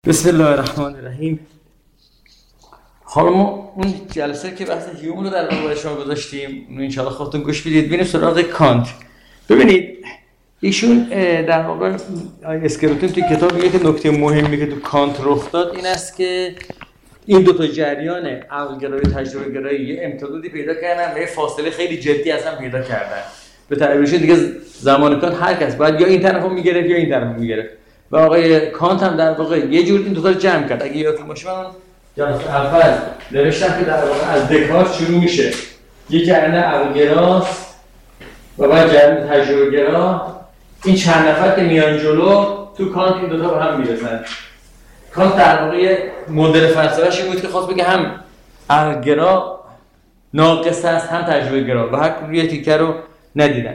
بسم الله الرحمن الرحیم. حالا ما اون جلسه که بحث هیوم رو در واقع شما گذاشتیم، اون ان شاءالله خودتون گوش بدید. ببینید سراغ کانت. ببینید ایشون در واقع اسکروتون توی کتاب میگه که نکته مهمی که تو کانت رخ داد این است که این دو تا جریان عقل‌گرایی و تجربه‌گرایی یه امتدادی پیدا کردن و یه فاصله خیلی جدی از هم پیدا کردن. به تعبیرش دیگه زمان کانت هر کس باید یا این طرفو میگرفت یا این طرفو میگرفت. و آقای کانت هم در واقع یه جور این دو تا رو جمع کرد. اگه یادتون باشه من جلسه اول نوشتم که در واقع از دکارت شروع میشه. یه جریان عقل‌گراست و بعد جریان تجربه‌گرا. این چند نفر که میان جلو تو کانت این دو تا به هم میرسن. کانت در واقع مدل فلسفه‌اش این بود که خواست بگه هم عقل‌گرا ناقص است هم تجربه‌گرا و هر کدوم یه تیکه رو ندیدن.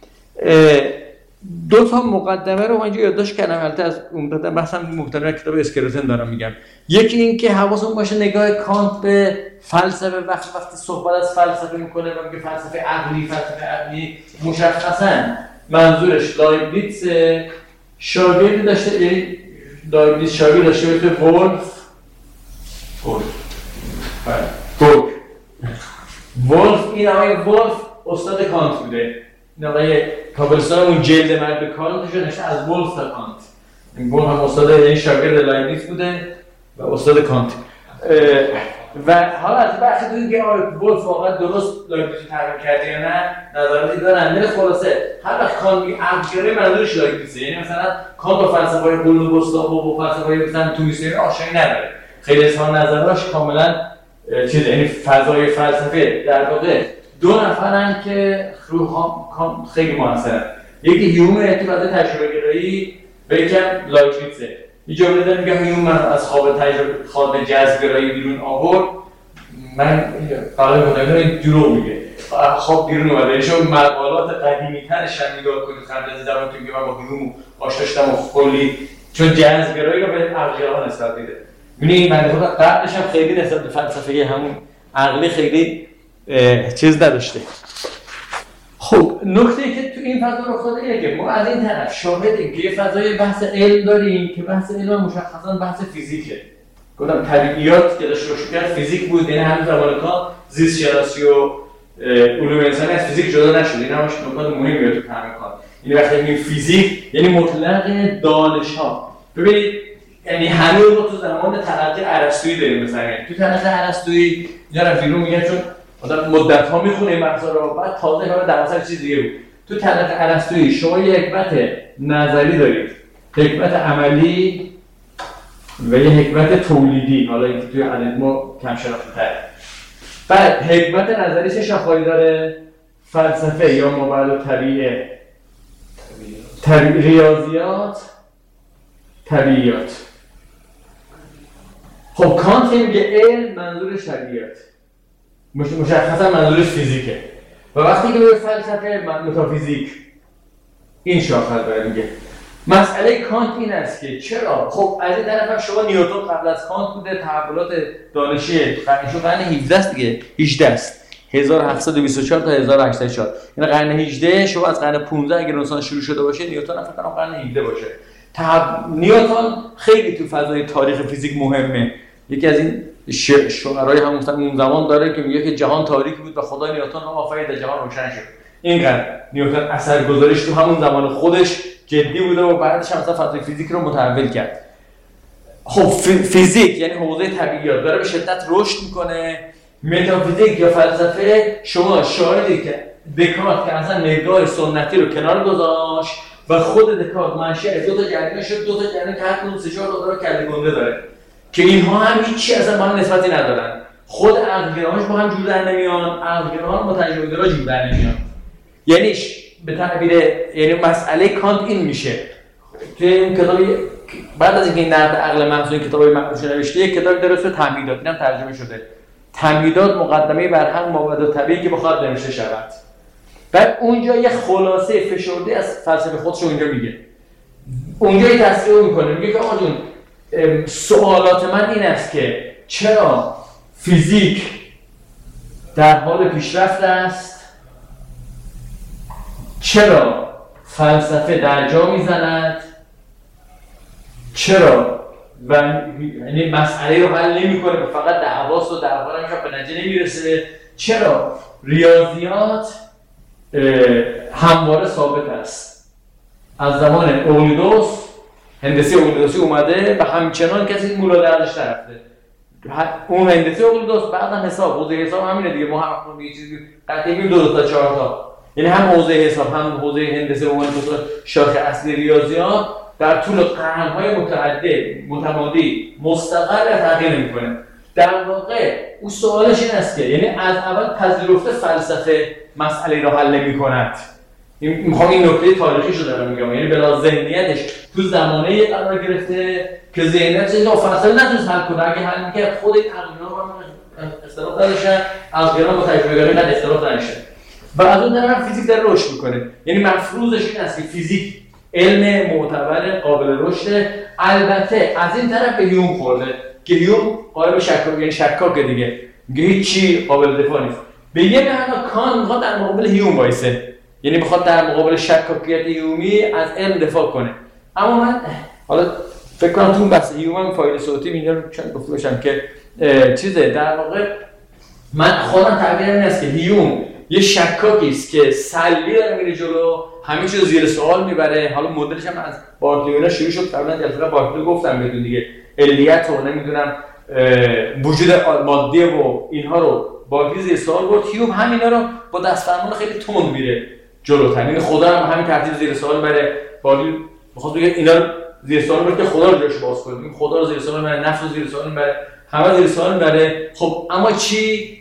دو تا مقدمه رو من اینجا یادداشت کردم، البته از عمدتا بحثم محتوای کتاب اسکروتن دارم میگم. یکی این که حواسمون باشه نگاه کانت به فلسفه وقتی صحبت از فلسفه میکنه و میگه فلسفه عقلی مشخصاً منظورش لایبنیتس شاگردی داشته، یعنی لایبنیتس شاگرد داشته به ولف این آقای ولف استاد کانت بوده. این آقای کابلستان اون جلد مرد به کانت نوشته از ولف تا کانت. این ولف هم استاد یعنی شاگرد لایبنیتس بوده و استاد کانت. و حالا از بحث دیدیم که ولف واقعا درست لایبنیتس تعریف کرده یا نه نظراتی دارن. ولی خلاصه هر وقت کانت میگه عقل‌گرایی منظورش لایبنیتسه، یعنی مثلا کانت با فلسفه‌های قرون وسطا و با فلسفه‌های مثلا تومیسیون آشنایی نداره. خیلی اصلا نظراش کاملا یعنی فضای فلسفه در واقع دو نفرن که خیلی موثرن. یکی هیوم تو فضای تجربه‌گرایی و یکم لایبنیتسه. یه جمله داره میگه هیوم من از خواب جذب‌گرایی بیرون آورد. من قبلا گفتم این دروغ میگه. خواب بیرون اومده. چون مقالات قدیمی‌ترش هم نگاه کنید قبل از زمان که من با هیوم آشنا شدم و کلی چون جذب‌گرایی رو به عقل‌گرا نسبت میده. می‌بینی من خودم قبلش هم خیلی نسبت به فلسفه همون عقلی خیلی چیز نداشته. خب نکته‌ای که تو این فضا رو خود اینه که ما از این طرف شاهدیم که یه فضای بحث علم داریم که بحث علم مشخصاً بحث فیزیکه. گفتم طبیعیات که داشت روش کرد فیزیک بود، یعنی همین زمان کانت زیست شناسی و علوم انسانی از فیزیک جدا نشد. این همش نکات مهمیه تو فهم کانت. این وقتی میگیم فیزیک یعنی مطلق دانش‌ها. ببینید یعنی همه رو تو زمان تلقی ارسطویی داریم. مثلا تو تلقی ارسطویی اینا رو بیرون میگن چون آدم مدت‌ها میخونه این بحثا رو، بعد تازه اینا رو در اثر چیز دیگه بود. تو تلقی ارسطویی شما یک حکمت نظری دارید، حکمت عملی و یک حکمت تولیدی. حالا این توی الگو کم شناخته‌تره. بعد حکمت نظری چه شاخه‌ای داره؟ فلسفه یا مابعد الطبیعه، ریاضیات، طبیعیات. خب کانت میگه علم منظورش طبیعیات، مشخصا منظورش فیزیکه. و وقتی که به فلسفه متافیزیک این شاخه داره میگه. مسئله کانت این است که چرا؟ خب از این طرف شما نیوتن قبل از کانت بوده، تحولات دانشی قرن 17 است دیگه، 18 است. 1724 تا 1804. یعنی قرن 18 شما از قرن 15 اگه رنسانس شروع شده باشه، نیوتن فکر کنم قرن 17 باشه. نیوتن خیلی تو فضای تاریخ فیزیک مهمه. یکی از این شعرهای همون زمان داره که میگه که جهان تاریک بود و خدای نیوتن رو آفرید و جهان روشن شد. اینقدر نیوتن اثرگذاریش تو همون زمان خودش جدی بوده و بعدش هم مثلا فضای فیزیک رو متحول کرد. خب فیزیک یعنی حوزه طبیعیات داره به شدت رشد میکنه. متافیزیک یا فلسفه شما شاهدید که دکارت که اصلا نگاه سنتی رو کنار گذاشت و خود دکارت منشأ دو تا جریان شد، دو تا جریان که هر کدوم سه چهار تا کله گنده داره که اینها هم هیچی اصلا با هم نسبتی ندارن. خود عقل‌گراهاش با هم جور در نمیان، عقل‌گراها با تجربه‌گرا جور در نمیان. یعنی به تعبیر یعنی مسئله کانت این میشه. توی این کتابی بعد از اینکه این نقد عقل محض این کتابی معروف نوشته، یک کتابی درست به تمهیدات، اینم ترجمه شده. تمهیدات مقدمه بر هم مابعد طبیعی که بخواد نوشته شود. بعد اونجا یه خلاصه فشرده از فلسفه خودش اونجا میگه. اونجا یه تصریح میکنه، میگه که آقا جون سوالات من این است که چرا فیزیک در حال پیشرفت است؟ چرا فلسفه در جا میزند؟ چرا و یعنی مسئله رو حل نمی‌کنه، فقط دعواست و دعوا رو به نتیجه نمیرسه. چرا؟ ریاضیات همواره ثابت است. از زمان اقلیدس هندسه اقلیدسی اومده و همچنان کسی مولا دردش نرفته. اون هندسه اقلیدس بعد هم حساب، حوزه حساب همینه دیگه. ما هم یه چیزی قطعی میگیم 2 تا 4 تا، یعنی هم حوزه حساب هم حوزه هندسه و شاخه اصلی ریاضیات در طول قرن‌های متمادی مستقر تغییر می‌کنه. در واقع اون سوالش این است که یعنی از اول پذیرفته فلسفه مسئله را حل نمی‌کند. میخوام این نکته تاریخیشو دارم میگم، یعنی بلا ذهنیتش تو زمانه قرار گرفته که ذهنیتش اینو فلسفه نتونست حل کنه. اگه حل می‌کرد خود این عقل‌ها هم اختلاف نداشتن، عقل‌ها با تجربه‌گرایی نه اختلاف نداشتن. و از اون طرف فیزیک داره رشد می‌کنه، یعنی مفروضش این است که فیزیک علم معتبر قابل رشده. البته از این طرف به هیوم خورده که هیوم قائل شکاک، یعنی شکاکه دیگه، میگه هیچی قابل دفاع نیست. به یه معنا کان میخواد در مقابل هیوم وایسه، یعنی میخواد در مقابل شکاکیت هیومی از علم دفاع کنه. اما من حالا فکر کنم تو بحث هیوم هم فایل صوتی اینا رو چند گفته باشم که چیزه در واقع من خودم تعبیرم این است که هیوم یه شکاکی است که سلبی داره میره جلو، همه چیز زیر سوال میبره. حالا مدلش هم از بارکلی اینا شروع شد، قبلا جلسه بارکلی گفتم بدون دیگه علیت و نمیدونم وجود مادی و اینها رو بارکلی زیر سوال برد. هیوم همینا رو با دست فرمان خیلی تند میره جلوتر، یعنی خدا هم همین ترتیب زیر سوال بره. بارکلی میخواد بگه اینا رو زیر سوال بره که خدا رو جاش باز کنه، خدا رو زیر سوال بره، نفس رو زیر سوال بره، همه زیر سوال بره. خب اما چی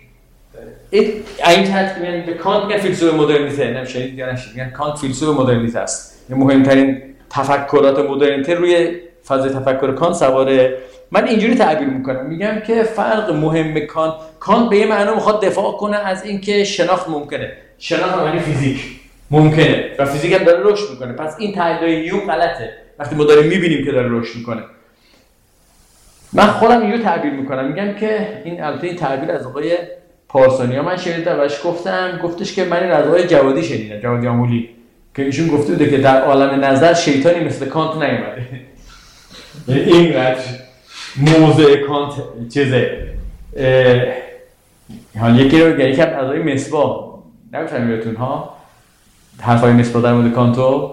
این تحت میگن به کانت میگن فیلسوف مدرنیته، نمی‌شنید یا نشید، میگن کانت فیلسوف مدرنیته است. این مهمترین تفکرات مدرنیته روی فاز تفکر کانت سواره. من اینجوری تعبیر میکنم، میگم که فرق مهم کانت به یه معنی میخواد دفاع کنه از اینکه شناخت ممکنه، شناخت معنی فیزیک ممکنه و فیزیک هم داره رشد میکنه. پس این تعبیر هیوم غلطه وقتی ما داریم میبینیم که داره رشد میکنه. من خودم اینجوری تعبیر میکنم، میگم که این البته این تعبیر از آقای پارسانیا من شنیدم، بهش گفتش که من این از آقای جوادی شنیدم، جوادی آمولی، که ایشون گفته بوده که در عالم نظر شیطانی مثل کانت نیومده. اینقدر موضع کانت چیزه. حالا یکی رو یکی از آقای مصباح نمی‌فهمم بهتون ها حرفای مصباح در مورد کانتو.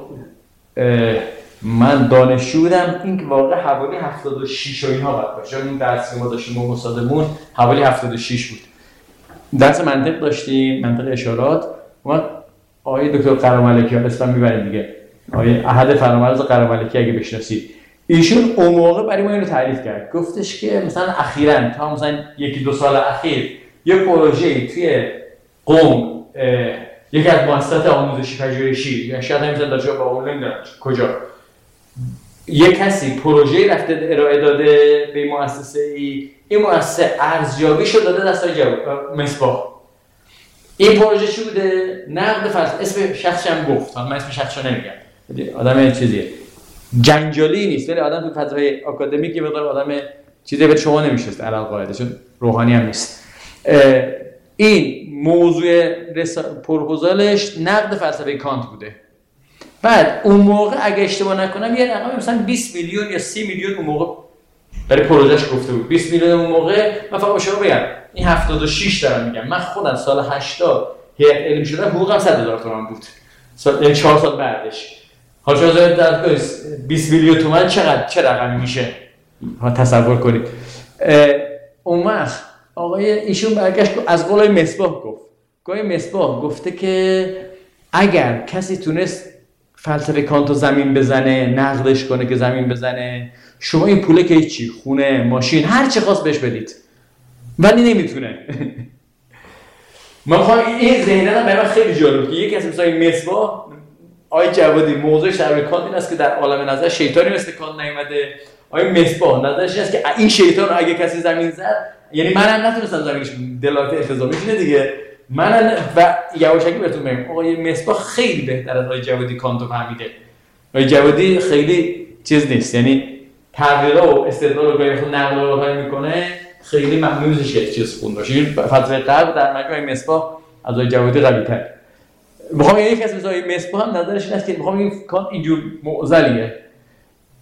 من دانشجو بودم، این واقعا حوالی 76 و اینها بود باشه. اون درسی ما داشتیم با استادمون حوالی 76 بود. درس منطق داشتیم، منطق اشارات. اومد آقای دکتر قراملکی، اسم میبریم دیگه، آقای احد فرامرز قراملکی اگه بشناسید، ایشون اون موقع برای ما اینو تعریف کرد. گفتش که مثلا اخیراً تا مثلا 1-2 سال اخیر یه پروژه‌ای توی قم یکی از مؤسسات آموزشی پژوهشی یا شاید همین دانشگاه باقر نمیدونم کجا، یه کسی پروژه‌ای رفته ارائه داده به مؤسسه‌ای، این مؤسسه ارزیابیشو داده دستای مصباح. این پروژه چی بوده؟ نقد فلسفه. اسم شخصی هم گفت، من اسم شخصی رو نمیگم، آدم چیزیه جنجالی نیست، ولی آدم تو فضای آکادمیک یه مقدار آدم چیزی به شما نمیشست علل قاعده، چون روحانی هم نیست. این موضوع پروپوزالش نقد فلسفه کانت بوده. بعد اون موقع اگه اشتباه نکنم یه رقم مثلا 20 میلیون یا 30 میلیون اون موقع برای پروژهش گفته بود. 20 میلیون اون موقع. من فقط شما بگم این 76 دارم میگم، من خودم سال 80 هیئت علمی شدم، حقوقم 100,000 تومان بود، یعنی 4 سال بعدش. حالا شما در 20 میلیون تومان چه رقمی میشه تصور کنید. اون وقت آقای ایشون برگشت از قول مصباح گفت، مصباح گفته که اگر کسی تونست فلسفه کانتو زمین بزنه، نقدش کنه که زمین بزنه، شما این پوله که هیچی، خونه، ماشین، هر چی خواست بهش بدید، ولی نمیتونه. من خواهم این ذهنیت هم برای من خیلی جالب که یکی از مثلا مصباح آقای جوادی موضوعش در کانت این است که در عالم نظر شیطانی مثل کانت نیومده. آقای مصباح نظرش این است که این شیطان رو اگه کسی زمین زد، یعنی منم نتونستم زمینش دلالت التزامی کنه دیگه، من و یواشکی بهتون میگم آقای مصباح خیلی بهتر از آقای جوادی کانتو فهمیده. آقای جوادی خیلی چیز نیست، یعنی تغییرها و استدلال رو گاهی خود نقل رو میکنه، خیلی ممنونش که چیز خون باشه. این فتره قبل در مجموع مصباح از آقای جوادی قوی‌تر. میخوام یک کسی مثل آقای مصباح هم نظرش این است که میخوام این کانت اینجور معضلیه،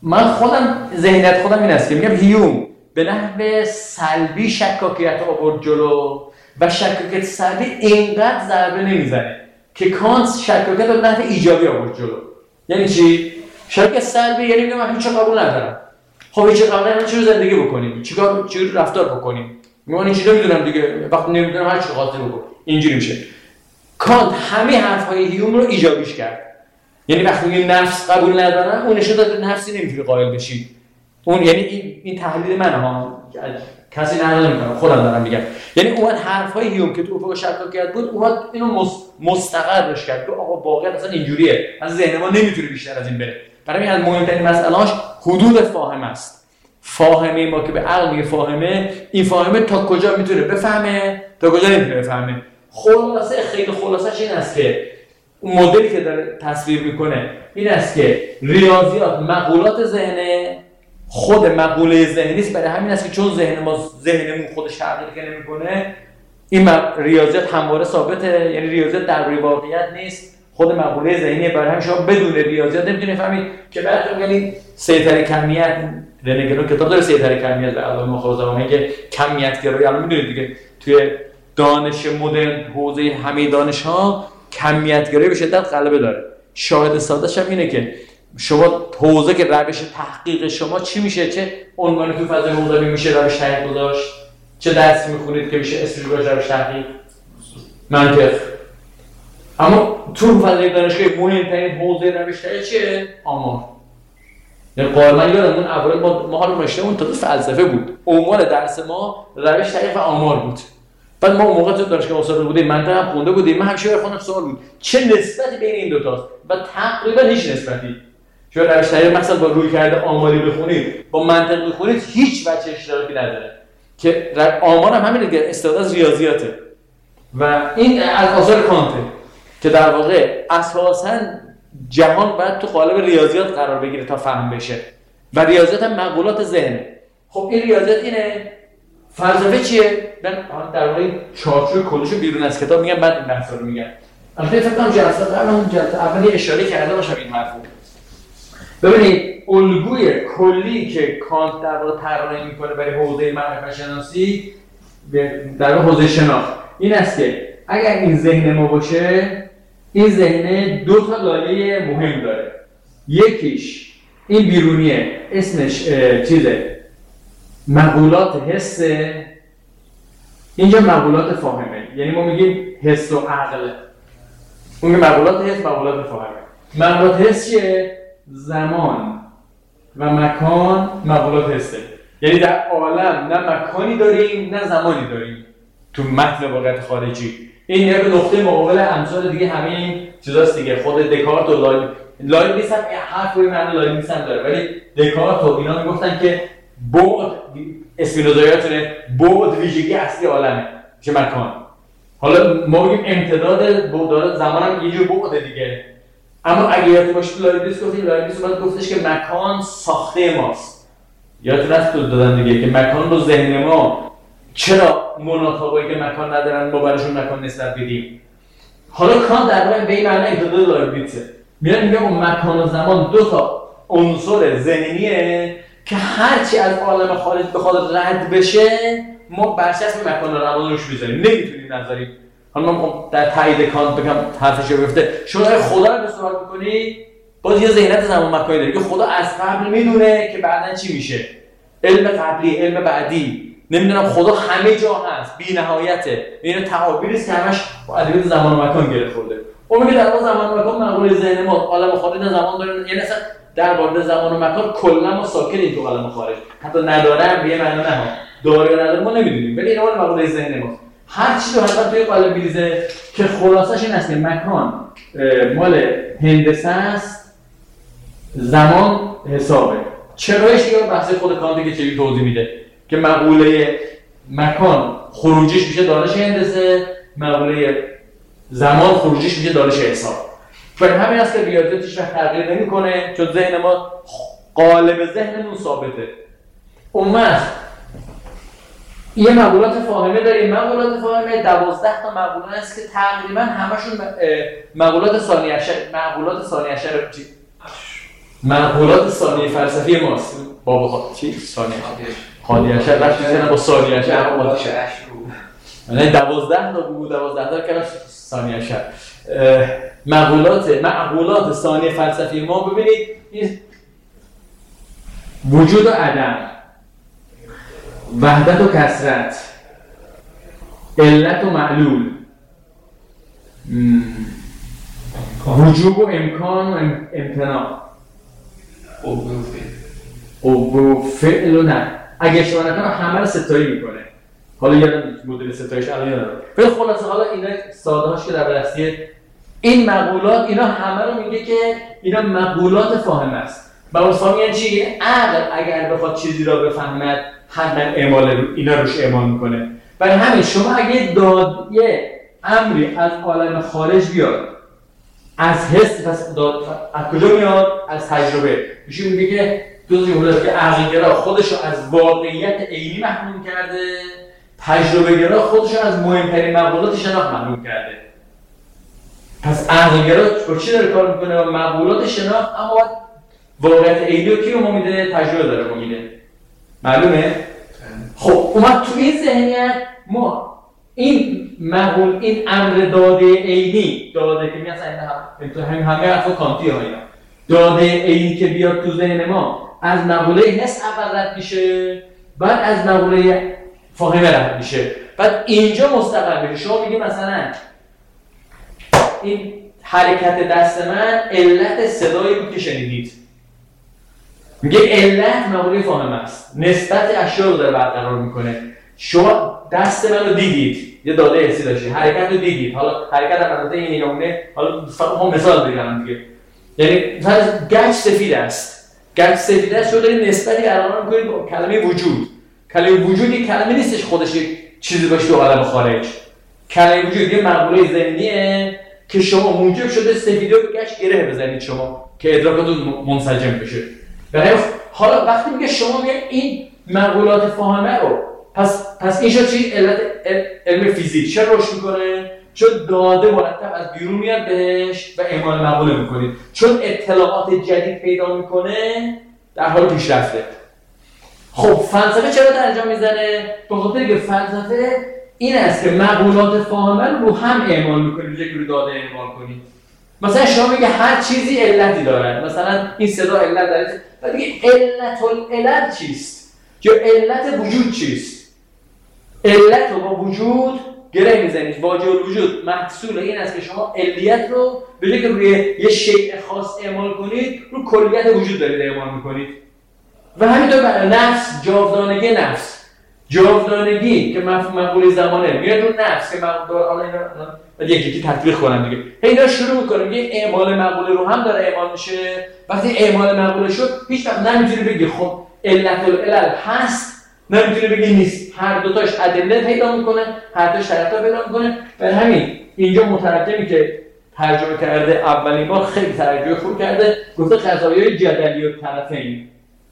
من خودم ذهنیت خودم این است که میگم هیوم به نحو سلبی شکاکیت آورد جلو و شکاکیت سلبی اینقدر ضربه نمیزنه که کانت شکاکیت رو به نحو ایجابی آورد جلو. یعنی چی؟ شکاکیت سلبی یعنی میگم من هیچ قبول ندارم. خب هیچ قبول ندارم چه زندگی بکنیم؟ چیکار رفتار بکنیم؟ میگم این چیزا میدونم دیگه، وقتی نمیدونم هر چی خاطر بکن. اینجوری میشه. کانت همه حرفهای هیوم رو ایجابیش کرد. یعنی وقتی میگه نفس قبول ندارن، اون نشون داده نفسی نمیتونه قائل بشی. اون یعنی این تحلیل منه ها، کسی نقل نمیکنه، خودم دارم میگم. یعنی اون حرفای هیوم که تو افق شکاکیت بود، اون اینو مستقرش کرد. تو آقا واقعا اصلا اینجوریه، از ذهن ما نمیتونه بیشتر از این بره. برای همین مهمترین مسئله‌اش حدود فاهمه است. فاهمه ما که به عقل میگه فاهمه، این فاهمه تا کجا میتونه بفهمه، تا کجا نمیتونه بفهمه. خلاصه خیلی خلاصش این است که اون مدلی که داره تصویر میکنه این است که ریاضیات مقولات ذهنه، خود مقوله ذهنی است. برای همین است که چون ذهنمون خودش تغییر نمیکنه، این ریاضیات همواره ثابته. یعنی ریاضیات درباره واقعیت نیست، خود مقوله ذهنیه. برای همین شما بدون ریاضیات نمیتونید فهمید که بعد میگن سیطره کمیت، رنگلو کتاب داره سیطره کمیت و علائم مخاطبه میگه کمیت گرایی. الان میدونید دیگه توی دانش مدرن حوزه همه دانش‌ها کمیت گرایی به شدت غلبه داره. شاهد ساده‌ش هم اینه که شما حوزه که روش تحقیق شما چی میشه، چه عنوانی تو فضای حوزه میشه روش تحقیق گذاشت، چه درسی میخونید که میشه اسمش گذاشت روش تحقیق منطق. اما تو فضای دانشگاه مهمترین حوزه روش تحقیق چیه؟ آمار. یعنی قائما یادم اون اول ما حالا رشتهمون تا فلسفه بود، عنوان درس ما روش تحقیق و آمار بود. بعد ما اون موقع تو دانشگاه استاد بودیم، منطق هم خونده بودیم، من همیشه خودم سوال بود چه نسبتی بین این دو تاست و تقریبا هیچ نسبتی. شما روش تحقیق مثلا با روی کرده آماری بخونید، با منطق بخونید، هیچ وجه اشتراکی نداره. که آمار هم همین دیگه استفاده از ریاضیاته و این از آثار کانته که در واقع اساساً جهان باید تو قالب ریاضیات قرار بگیره تا فهم بشه و ریاضیات هم مقولات ذهنه. خب این ریاضیات اینه. فلسفه چیه؟ من در واقع چارچوب کلیشو بیرون از کتاب میگم، بعد این بحثا رو میگم. البته فکر کنم جلسه قبل اون جلسه اولی اشاره کرده باشم این حرفو. ببینید الگوی کلی که کانت در واقع طراحی میکنه برای حوزه معرفت شناسی، در واقع حوزه شناخت، این است که اگر این ذهن ما باشه، این ذهن دو تا لایه مهم داره. یکیش این بیرونیه، اسمش چیزه مقولات حسه، اینجا مقولات فاهمه. یعنی ما میگیم حس و عقل، اون مقولات حس، مقولات فاهمه. مقولات حس چیه؟ زمان و مکان مقولات حسه. یعنی در عالم نه مکانی داریم نه زمانی داریم تو متن واقعیت خارجی. این یک نقطه مقابل امثال دیگه همین چیزاست دیگه. خود دکارت و لایبنیتس هم حرف روی معنی لایبنیتس هم داره، ولی دکارت و اینا میگفتن که بعد اسپینوزاییاتونه بعد ویژگی اصلی عالمه چه مکان. حالا ما میگیم امتداد بعد زمان هم یه جور بعد دیگه. اما اگه یادتون باشه لایبنیتس گفتش که مکان ساخته ماست. یادتون هست دادن دیگه که مکان با ذهن ما چرا مناطقایی که مکان ندارن ما براشون مکان نسبت بدیم. حالا کانت در واقع به این معنی امتداد لایبنیتسه. میگه اون مکان و زمان دو تا عنصر ذهنیه که هرچی از عالم خارج بخواد رد بشه ما برچسب مکان و زمان روش میذاریم، نمیتونیم نذاریم. حالا من در تایید کانت بگم حرفش رو گفته شما خدا رو سوال می‌کنی باز یه ذهنیت زمان مکانی داره که خدا از قبل میدونه که بعداً چی میشه. علم قبلی، علم بعدی، نمیدونم خدا همه جا هست، بی‌نهایته. این تعابیری است که همش با ادبیات زمان و مکان گره خورده. اون میگه در واقع زمان و مکان مقوله ذهن ما، عالم خارج زمان داره. یعنی اصلا در مورد زمان و مکان کلا ما ساکتیم تو عالم خارج. حتی نداره هم به معنی نه، داره یا نداره ما نمیدونیم، ولی اینا مقوله ذهن ما. هر چیزی رو حتی توی قالب میریزه که خلاصش این است که مکان مال هندسه است، زمان حسابه. چرایش یا بحث خود کانت که چه توضیح میده که مقوله مکان خروجیش میشه دانش هندسه، مقوله زمان خروجیش میشه دانش حساب. برای همین است که ریاضیات هیچ وقت تغییر نمیکنه، چون ذهن ما قالب ذهنمون ثابته. اون وقت یه مقولات فاهمه داریم. مقولات فاهمه 12 تا مقوله است که تقریبا همشون مقولات ثانی عشر معقولات ثانیه فلسفی ماست. باب چی؟ ثانیه هادیه‌شر رفت میزنه با ثانیه‌شر نه 12 تا بود 12 تا کلاس ثانیه‌شر. معقولات ثانیه فلسفی ما ببینید این وجود و عدم، وحدت و کثرت، علت و معلول، وجوب و امکان و امتناع، و فعل و نه. اگه اشتباه نکنم همه رو ستایی میکنه. حالا یادم مدل ستایش الان یادم. ولی خلاصه حالا اینا ساده هاش که در بررسی این مقولات اینا همه رو میگه که اینا مقولات فاهمه است. مقولات فاهمه یعنی چی؟ عقل اگر بخواد چیزی را بفهمد حتما اینا روش اعمال میکنه. برای همین شما اگه یه امری از عالم خارج بیاد از حس، پس از کجا میاد؟ از تجربه. میشه میگه که دو جمله که عقل‌گرا خودشو از واقعیت عینی محروم کرده، تجربه‌گرا خودشو از مهمترین مقولات شناخت محروم کرده. پس عقل‌گرا با چی داره کار میکنه؟ با مقولات شناخت، اما واقعیت عینی رو کی رو ما میده؟ تجربه داره ما میده. معلومه؟ خب اومد تو این ذهنیت ما این امر داده عینی، داده که مثلا همه حرفا کانتی ها اینا، داده عینی که بیاد تو ذهن ما از مقوله حس اول رد میشه، بعد از مقوله فاهمه رد میشه، بعد اینجا مستقر میشه. شما میگی مثلا این حرکت دست من علت صدایی بود که شنیدید. میگه علت مقوله فاهمه است، نسبت اشیا رو داره برقرار میکنه. شما دست من رو دیدید، یه داده حسی داشتید، حرکت رو دیدید. حالا حرکت البته این نمونه، حالا فقط مثال بگم دیگه. یعنی مثلا گچ سفید است. گچ سفید است، شما دارید نسبتی برقرار میکنید با کلمه وجود. کلمه وجود یک کلمه نیستش خودش چیزی باشه تو عالم خارج. کلمه وجود یه مقوله ذهنیه که شما موجب شده سفیدی رو به گچ گره بزنید شما که ادراکتون منسجم بشه. برای حالا وقتی میگه شما میگه این مقولات فاهمه رو پس این شد چی؟ علم فیزیک چه روش میکنه؟ چون داده مرتب از بیرون میاد بهش و اعمال مقوله میکنید. چون اطلاعات جدید پیدا میکنه در حال پیشرفته. خب فلسفه چرا درجا میزنه؟ به خاطر که فلسفه این است که مقولات فاهمه رو هم اعمال میکنید، یک رو داده اعمال کنید. مثلا شما میگه هر چیزی علتی دارد، مثلا این صدا علت داره، بعد میگه علت العلل چیست؟ یا علت وجود چیست؟ علت رو با وجود گره میزنید. واجب الوجود محصول این است که شما علیت رو به جای که روی یه شیء خاص اعمال کنید، رو کلیت وجود دارید اعمال میکنید. و همینطور برای نفس، جاودانگی که مفهوم مقوله زمانه میاد رو نفس که مقدار حالا اینا یکی تطبیق کنم دیگه. اینا شروع میکنه میگه اعمال مقوله رو هم داره اعمال میشه. وقتی اعمال مقوله شد هیچ وقت نمیتونی بگی خب علت العلل هست، نمیتونی بگی نیست. هر دو تاش ادله پیدا میکنه، هر دوش شرطا پیدا میکنه. برای همین اینجا مترجمی که ترجمه کرده اولین بار خیلی ترجمه خوب کرده، گفته قضایای جدلی و طرفین.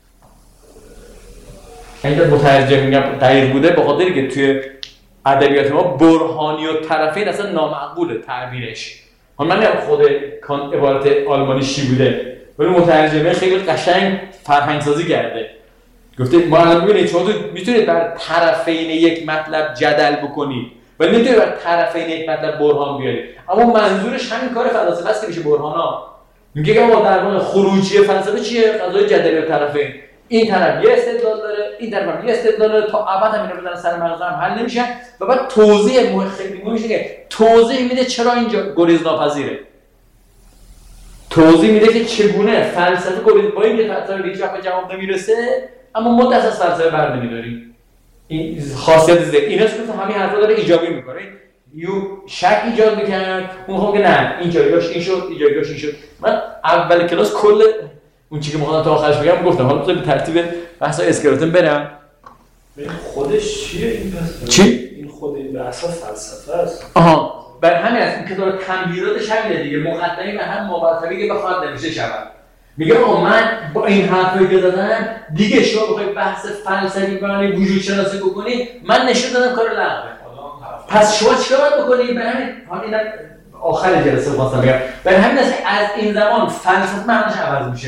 اینجا مترجم میگم دقیق بوده به خاطر که توی ادبیات ما برهانی و طرفین اصلا نامعقوله تعبیرش. من نمیدونم خود عبارت آلمانی چی بوده، ولی مترجمه خیلی قشنگ فرهنگ سازی کرده. گفته ما الان ببینید شما میتونید بر طرفین یک مطلب جدل بکنید ولی نمیتونید بر طرفین یک مطلب برهان بیارید. اما منظورش همین کار فلسفه است که میشه برهانا. میگه که ما در مورد خروجی فلسفه چیه؟ قضای جدلی و طرفین. این طرف یه استدلال داره، این طرف هم یه استدلال داره، تا ابد همینا بزنن سر مغز هم حل نمیشن. و بعد توضیح خیلی مهم میشه که توضیح میده چرا اینجا گریز ناپذیره. توضیح میده که چگونه فلسفه گریز با اینکه فلسفه به هیچ وقت جواب نمیرسه اما ما دست از فلسفه بر نمیداریم. این خاصیت ذهن ایناش که همین حرفا داره ایجابی میکنه. یو شک ایجاد میکنه، اون که نه این جایگاش این شد، این جایگاش این شد. من اول کلاس کل اون چیزی که می‌خواستم تا آخرش بگم گفتم. حالا بذار به ترتیب بحث‌های اسکلتون برم. خودش چیه این بحث؟ چی؟ این خود این بحث فلسفه است. آها، برای همین است این کتاب تمهیداتش همینه دیگه. مقدمه به هم مبارزه‌ای که بخواد نمیشه شود. میگه آقا من با این حرفایی که دادم دیگه شما بخوای بحث فلسفی برای وجود شناسی بکنی، من نشون دادم کار لغوه. پس شما چیکار باید بکنید؟ برای همین اینا آخر جلسه خواستم بگم. برای همین است که از این زمان فلسفه معنیش عوض میشه.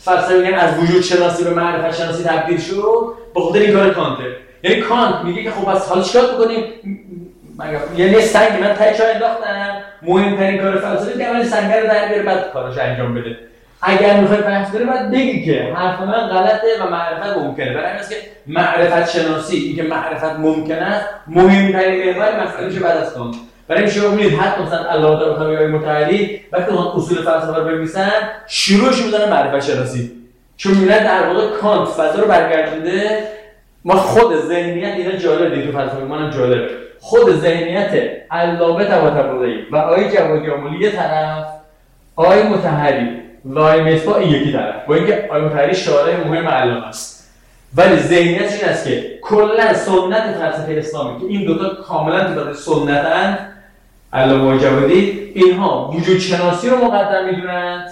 فلسفه میگن از وجود شناسی به معرفت شناسی تبدیل شد به خاطر این کار کانته. یعنی کانت میگه که خب بس حالا چیکار بکنیم؟ یعنی سنگ من تای چای انداختم، مهمترین کار فلسفه که اول سنگ رو در بیاره بعد کارش انجام بده. اگر میخوای بحث کنی باید بگی که حرف من غلطه و معرفت ممکنه. برای همین است که معرفت شناسی، اینکه معرفت ممکن است، مهمترین محور مسئله‌شه بعد از کانت. برای این شما می‌بینید حتی مثلا علامه طباطبایی متحری وقتی اون اصول فلسفه رو بنویسن شروعش می‌ذارن معرفت شناسی، چون می‌بینن در واقع کانت فضا رو برگردونده. ما خود ذهنیت اینا جالبه تو فلسفه منم جالبه، خود ذهنیت علامه طباطبایی و آقای جوادی آملی یه طرف، آقای متحری و آقای مصباح این یکی طرف، با اینکه آقای متحری شارح مهم علامه است، ولی ذهنیتش این است که کلا سنت فلسفه اسلامی که این دوتا کاملا تو داده سنتن، علامه جوادی، اینها وجود شناسی رو مقدم میدونند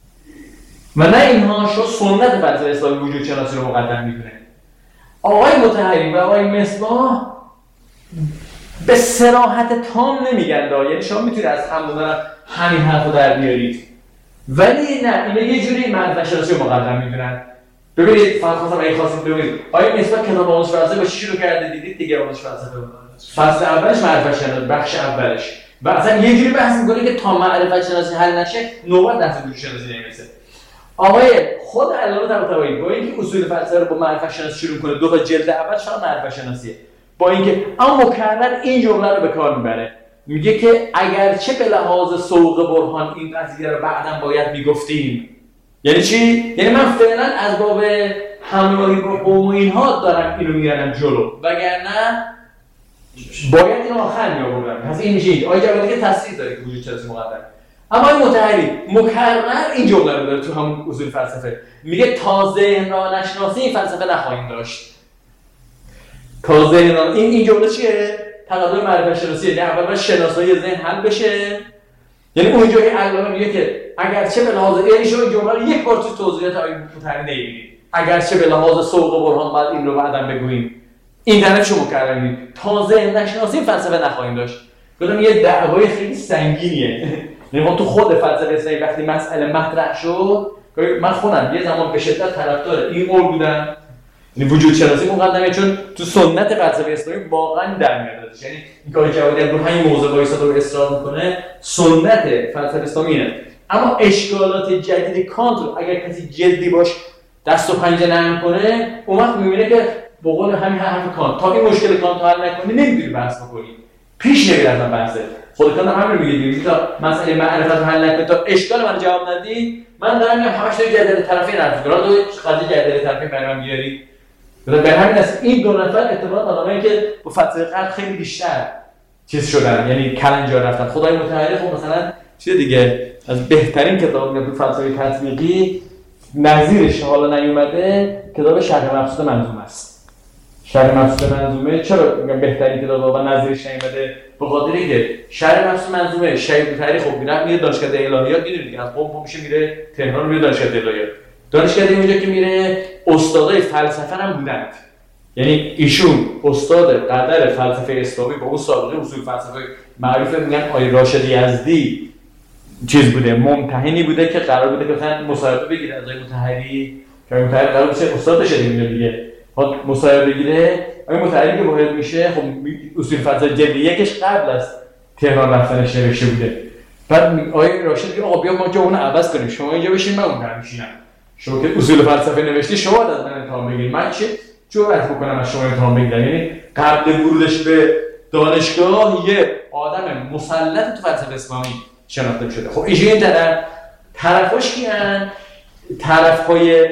و نه اینها سنت فلسفه اسلامی وجود شناسی رو مقدم میدونند. آقای مطهری و آقای مصباح به صراحت تام نمیگن، یعنی شما میتونید از همین حرفو در بیارید، ولی نه اینا یه جوری معرفت شناسی رو مقدم میدونن. ببینید فلسفه اگه خواستید ببینید آقای مصباح کتاب آموزش فلسفه با چی شروع کرده دیدید دیگه؟ آموزش فلسفه فصل اولش معرفت شناسی، بخش اولش، و اصلا یه جوری بحث میکنه که تا معرفت شناسی حل نشه نوبت دست وجود شناسی نمیرسه. آقای خود علامه طباطبایی با اینکه اصول فلسفه رو با معرفت شناسی شروع کنه، دو تا جلد اول فقط معرفت شناسیه، با اینکه اما مکرر این جمله رو به کار میبره، میگه که اگرچه به لحاظ سوق برهان این قضیه رو بعداً باید میگفتیم. یعنی چی؟ یعنی من فعلا از باب همراهی با قوم و اینها دارم اینو میگردم جلو، وگرنه باید اینو آخر میآوردم. پس این میشه آقای جوادی که تصریح داره که وجود شناسی مقدم. اما این مطهری مکرر این جمله رو داره تو همون اصول فلسفه، میگه تا ذهن را نشناسی این فلسفه نخواهیم داشت. تا ذهن را این جمله چیه؟ تقاضای معرفت شناسی، یعنی اول باید شناسایی ذهن حل بشه. یعنی اونجا این علامه میگه که اگرچه به لحاظ یعنی شما این جمله رو یک بار تو توضیحات آقای مطهری نمیبینید، اگرچه به لحاظ سوق و برهان باید این رو بعداً بگوییم، این طرف شما کردن میگید تا ذهن نشناسی فلسفه نخواهیم داشت. گفتم یه دعوای خیلی سنگینیه. یعنی ما تو خود فلسفه اسلامی وقتی مسئله مطرح شد، من خودم یه زمان به شدت طرفدار این قول بودم، یعنی وجود شناسی مقدمه، چون تو سنت فلسفه اسلامی واقعا در میادش. یعنی این کاری که جوادی رو همین موضوع وایساده و اصرار میکنه، سنت فلسفه اسلامی اینه. اما اشکالات جدید کانت رو اگر کسی جدی باش دست و پنجه نرم کنه، اون وقت میبینه که به قول همین حرف کانت تا این مشکل کانت حل نکنی نمیتونی بحث بکنی، پیش نمیره اصلا بحثه. خود کانت هم میگه تا مسئله معرفت حل نکنی، تا اشکال من جواب ندی، من دارم میگم همش داری جدل طرفین حرف می‌زنی، تو قضیه جدل طرفین برای من بیاری. به همین است این دو نفر اتفاقا آدمایی که با فتره قلب خیلی بیشتر چیز شدن، یعنی کلنجار رفتن. خدای متعالی خب مثلا چیز دیگه از بهترین کتاب میگم تو فلسفه تطبیقی نظیرش حالا نیومده، کتاب شرح مبسوط منظومه است. شرح مبسوط منظومه چرا میگم بهترین کتاب و نظیرش نیومده؟ به خاطر اینکه شرح مبسوط منظومه شیخ تاریخ خب میره دانشکده الهیات، میدونید دیگه از قم میشه میره تهران میره دانشکده الهیات. دانشکده اونجا که میره استادای فلسفه هم بودند، یعنی ایشون استاد قدر فلسفه اسلامی با اون سابقه اصول فلسفه معروف میگن آقای راشد یزدی چیز بوده، ممتحنی بوده که قرار بوده که مثلا مصاحبه بگیره از آقای مطهری، که آقای مطهری قرار بشه استاد بشه دیگه، بعد مصاحبه بگیره. آقای مطهری که وارد میشه خب اصول فلسفه جلد یکش قبل از تهران رفتنش نوشته بوده. بعد آقای راشد میگه آقا بیا ما جا اون عوض کنیم، شما اینجا بشین من اونجا میشینم، شما که اصول فلسفه نوشتی شما از من امتحان بگیرید، من چه جرأت بکنم از شما امتحان بگیرم؟ یعنی قبل ورودش به دانشگاه یه آدم مسلط تو فلسفه اسلامی شناخته شده. خب این طرفاش کیان؟ طرف‌های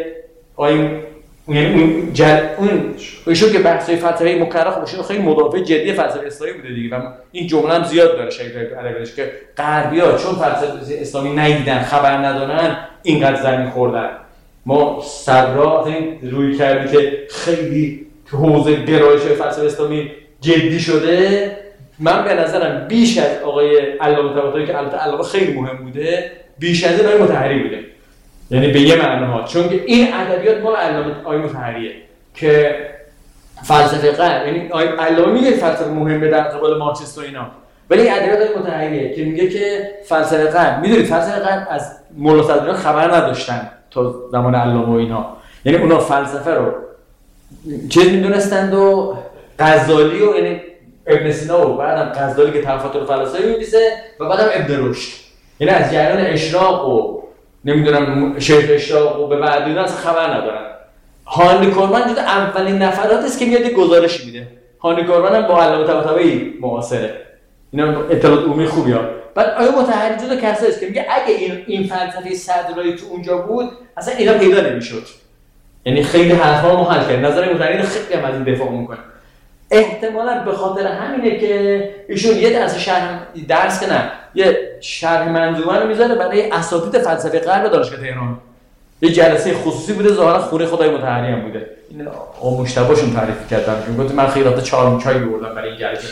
یعنی اون ایشون که بحث‌های فلسفه مکرر خودشون خیلی مدافع جدی فلسفه اسلامی بوده دیگه، و این جمله هم زیاد داره شکل عربیش که غربی‌ها چون فلسفه اسلامی ندیدن، خبر ندارن، اینقدر زمین خوردن. ما صدرا از این روی کردی که خیلی تو حوزه گرایش‌های فلسفه اسلامی جدی شده. من به نظرم بیش از آقای علامه طباطبایی که البته علامه خیلی مهم بوده، بیش از آقای مطهری بوده، یعنی به یه معناها، چون که این ادبیات مال علامه آقای مطهریه که فلسفه غرب، یعنی علامه میگه فلسفه مهمه در قبال مارکسیست و اینا، ولی این ادبیات آقای مطهریه که میگه که فلسفه غرب، میدونید فلسفه غرب از مولا صدراء خبر نداشتن تا زمان علامه و اینها. یعنی اونا فلسفه رو چیز میدونستند و غزالی و یعنی ابن سینا و بعدم غزالی که تفاتر الفلاسفه می‌نویسه و بعدم ابن رشد، یعنی از جریان اشراق و نمیدونم شیخ اشراق و به بعد اینا اصلا خبر ندارن. هانری کورمن جدا اولین نفراتی است که میاد گزارش میده. هانری کورمن هم با علامه طباطبایی معاصره. اینا اطلاعات عمومی خوبیه. بعد آیه متحری جدا کسایی است که میگه اگه این فلسفه صدرایی تو اونجا بود اصلا اینا پیدا نمیشد. یعنی خیلی حرفا رو حل کرد. نظر متحری خیلی هم از این دفاع میکنه. احتمالاً به خاطر همینه که ایشون یه درس که نه یه شرح منظومه رو میذاره برای اساتید فلسفه غرب دانشگاه تهران. یه جلسه خصوصی بوده، ظاهرا خونه خدای متحری هم بوده. این آقا مجتبیشون تعریف کردن که گفت من خیلی چای بردم برای این جلسه.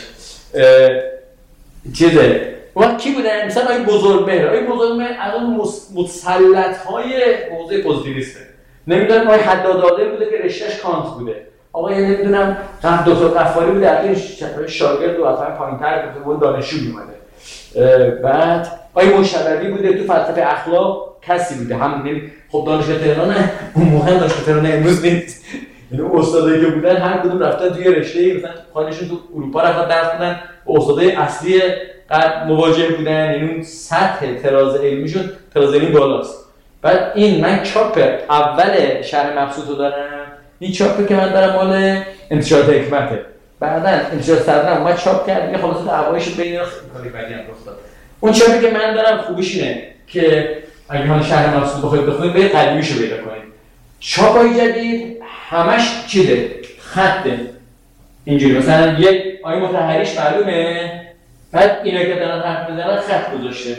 چیزه اون کی بودن؟ مثلا آقای بزرگمهر الان مسلط‌های موضوع پوزیتیویسته. نمیدونم آقای حدادادر بوده که رشتهش کانت بوده. آقای نمیدونم دکتر قفاری بوده، البته شاگرد و اصلا پایین‌تر بود، دانشجو میومده. بعد آقای مشرفی بوده تو فلسفه اخلاق کسی بوده. هم خب دانشگاه تهران اون موقع دانشگاه تهران امروز نیست. یعنی استادایی که بودن هر کدوم رفتن توی رشته مثلا خارجشون تو اروپا رفتن درس خوندن، استادای اصلی مواجه بودن. یعنی اون سطح طراز علمیشون طراز علمی بالاست. بعد این من چاپ اول شرح مبسوط رو دارم. این چاپی که من دارم مال انتشارات حکمته. بعداً انتشارات صدرا اومد چاپ کرد دیگه، خلاص دعوایش بین اینا خیلی بدی هم رخ داد. اون چاپی که من دارم خوبیش اینه که اگه من شرح مبسوط بخواید برید قدیمیشو پیدا کنید. چاپای جدید همش چیده؟ خطه. اینجوری مثلا یک آیه متحریش معلومه، بعد اینا که دارن حرف میزنن خط گذاشته.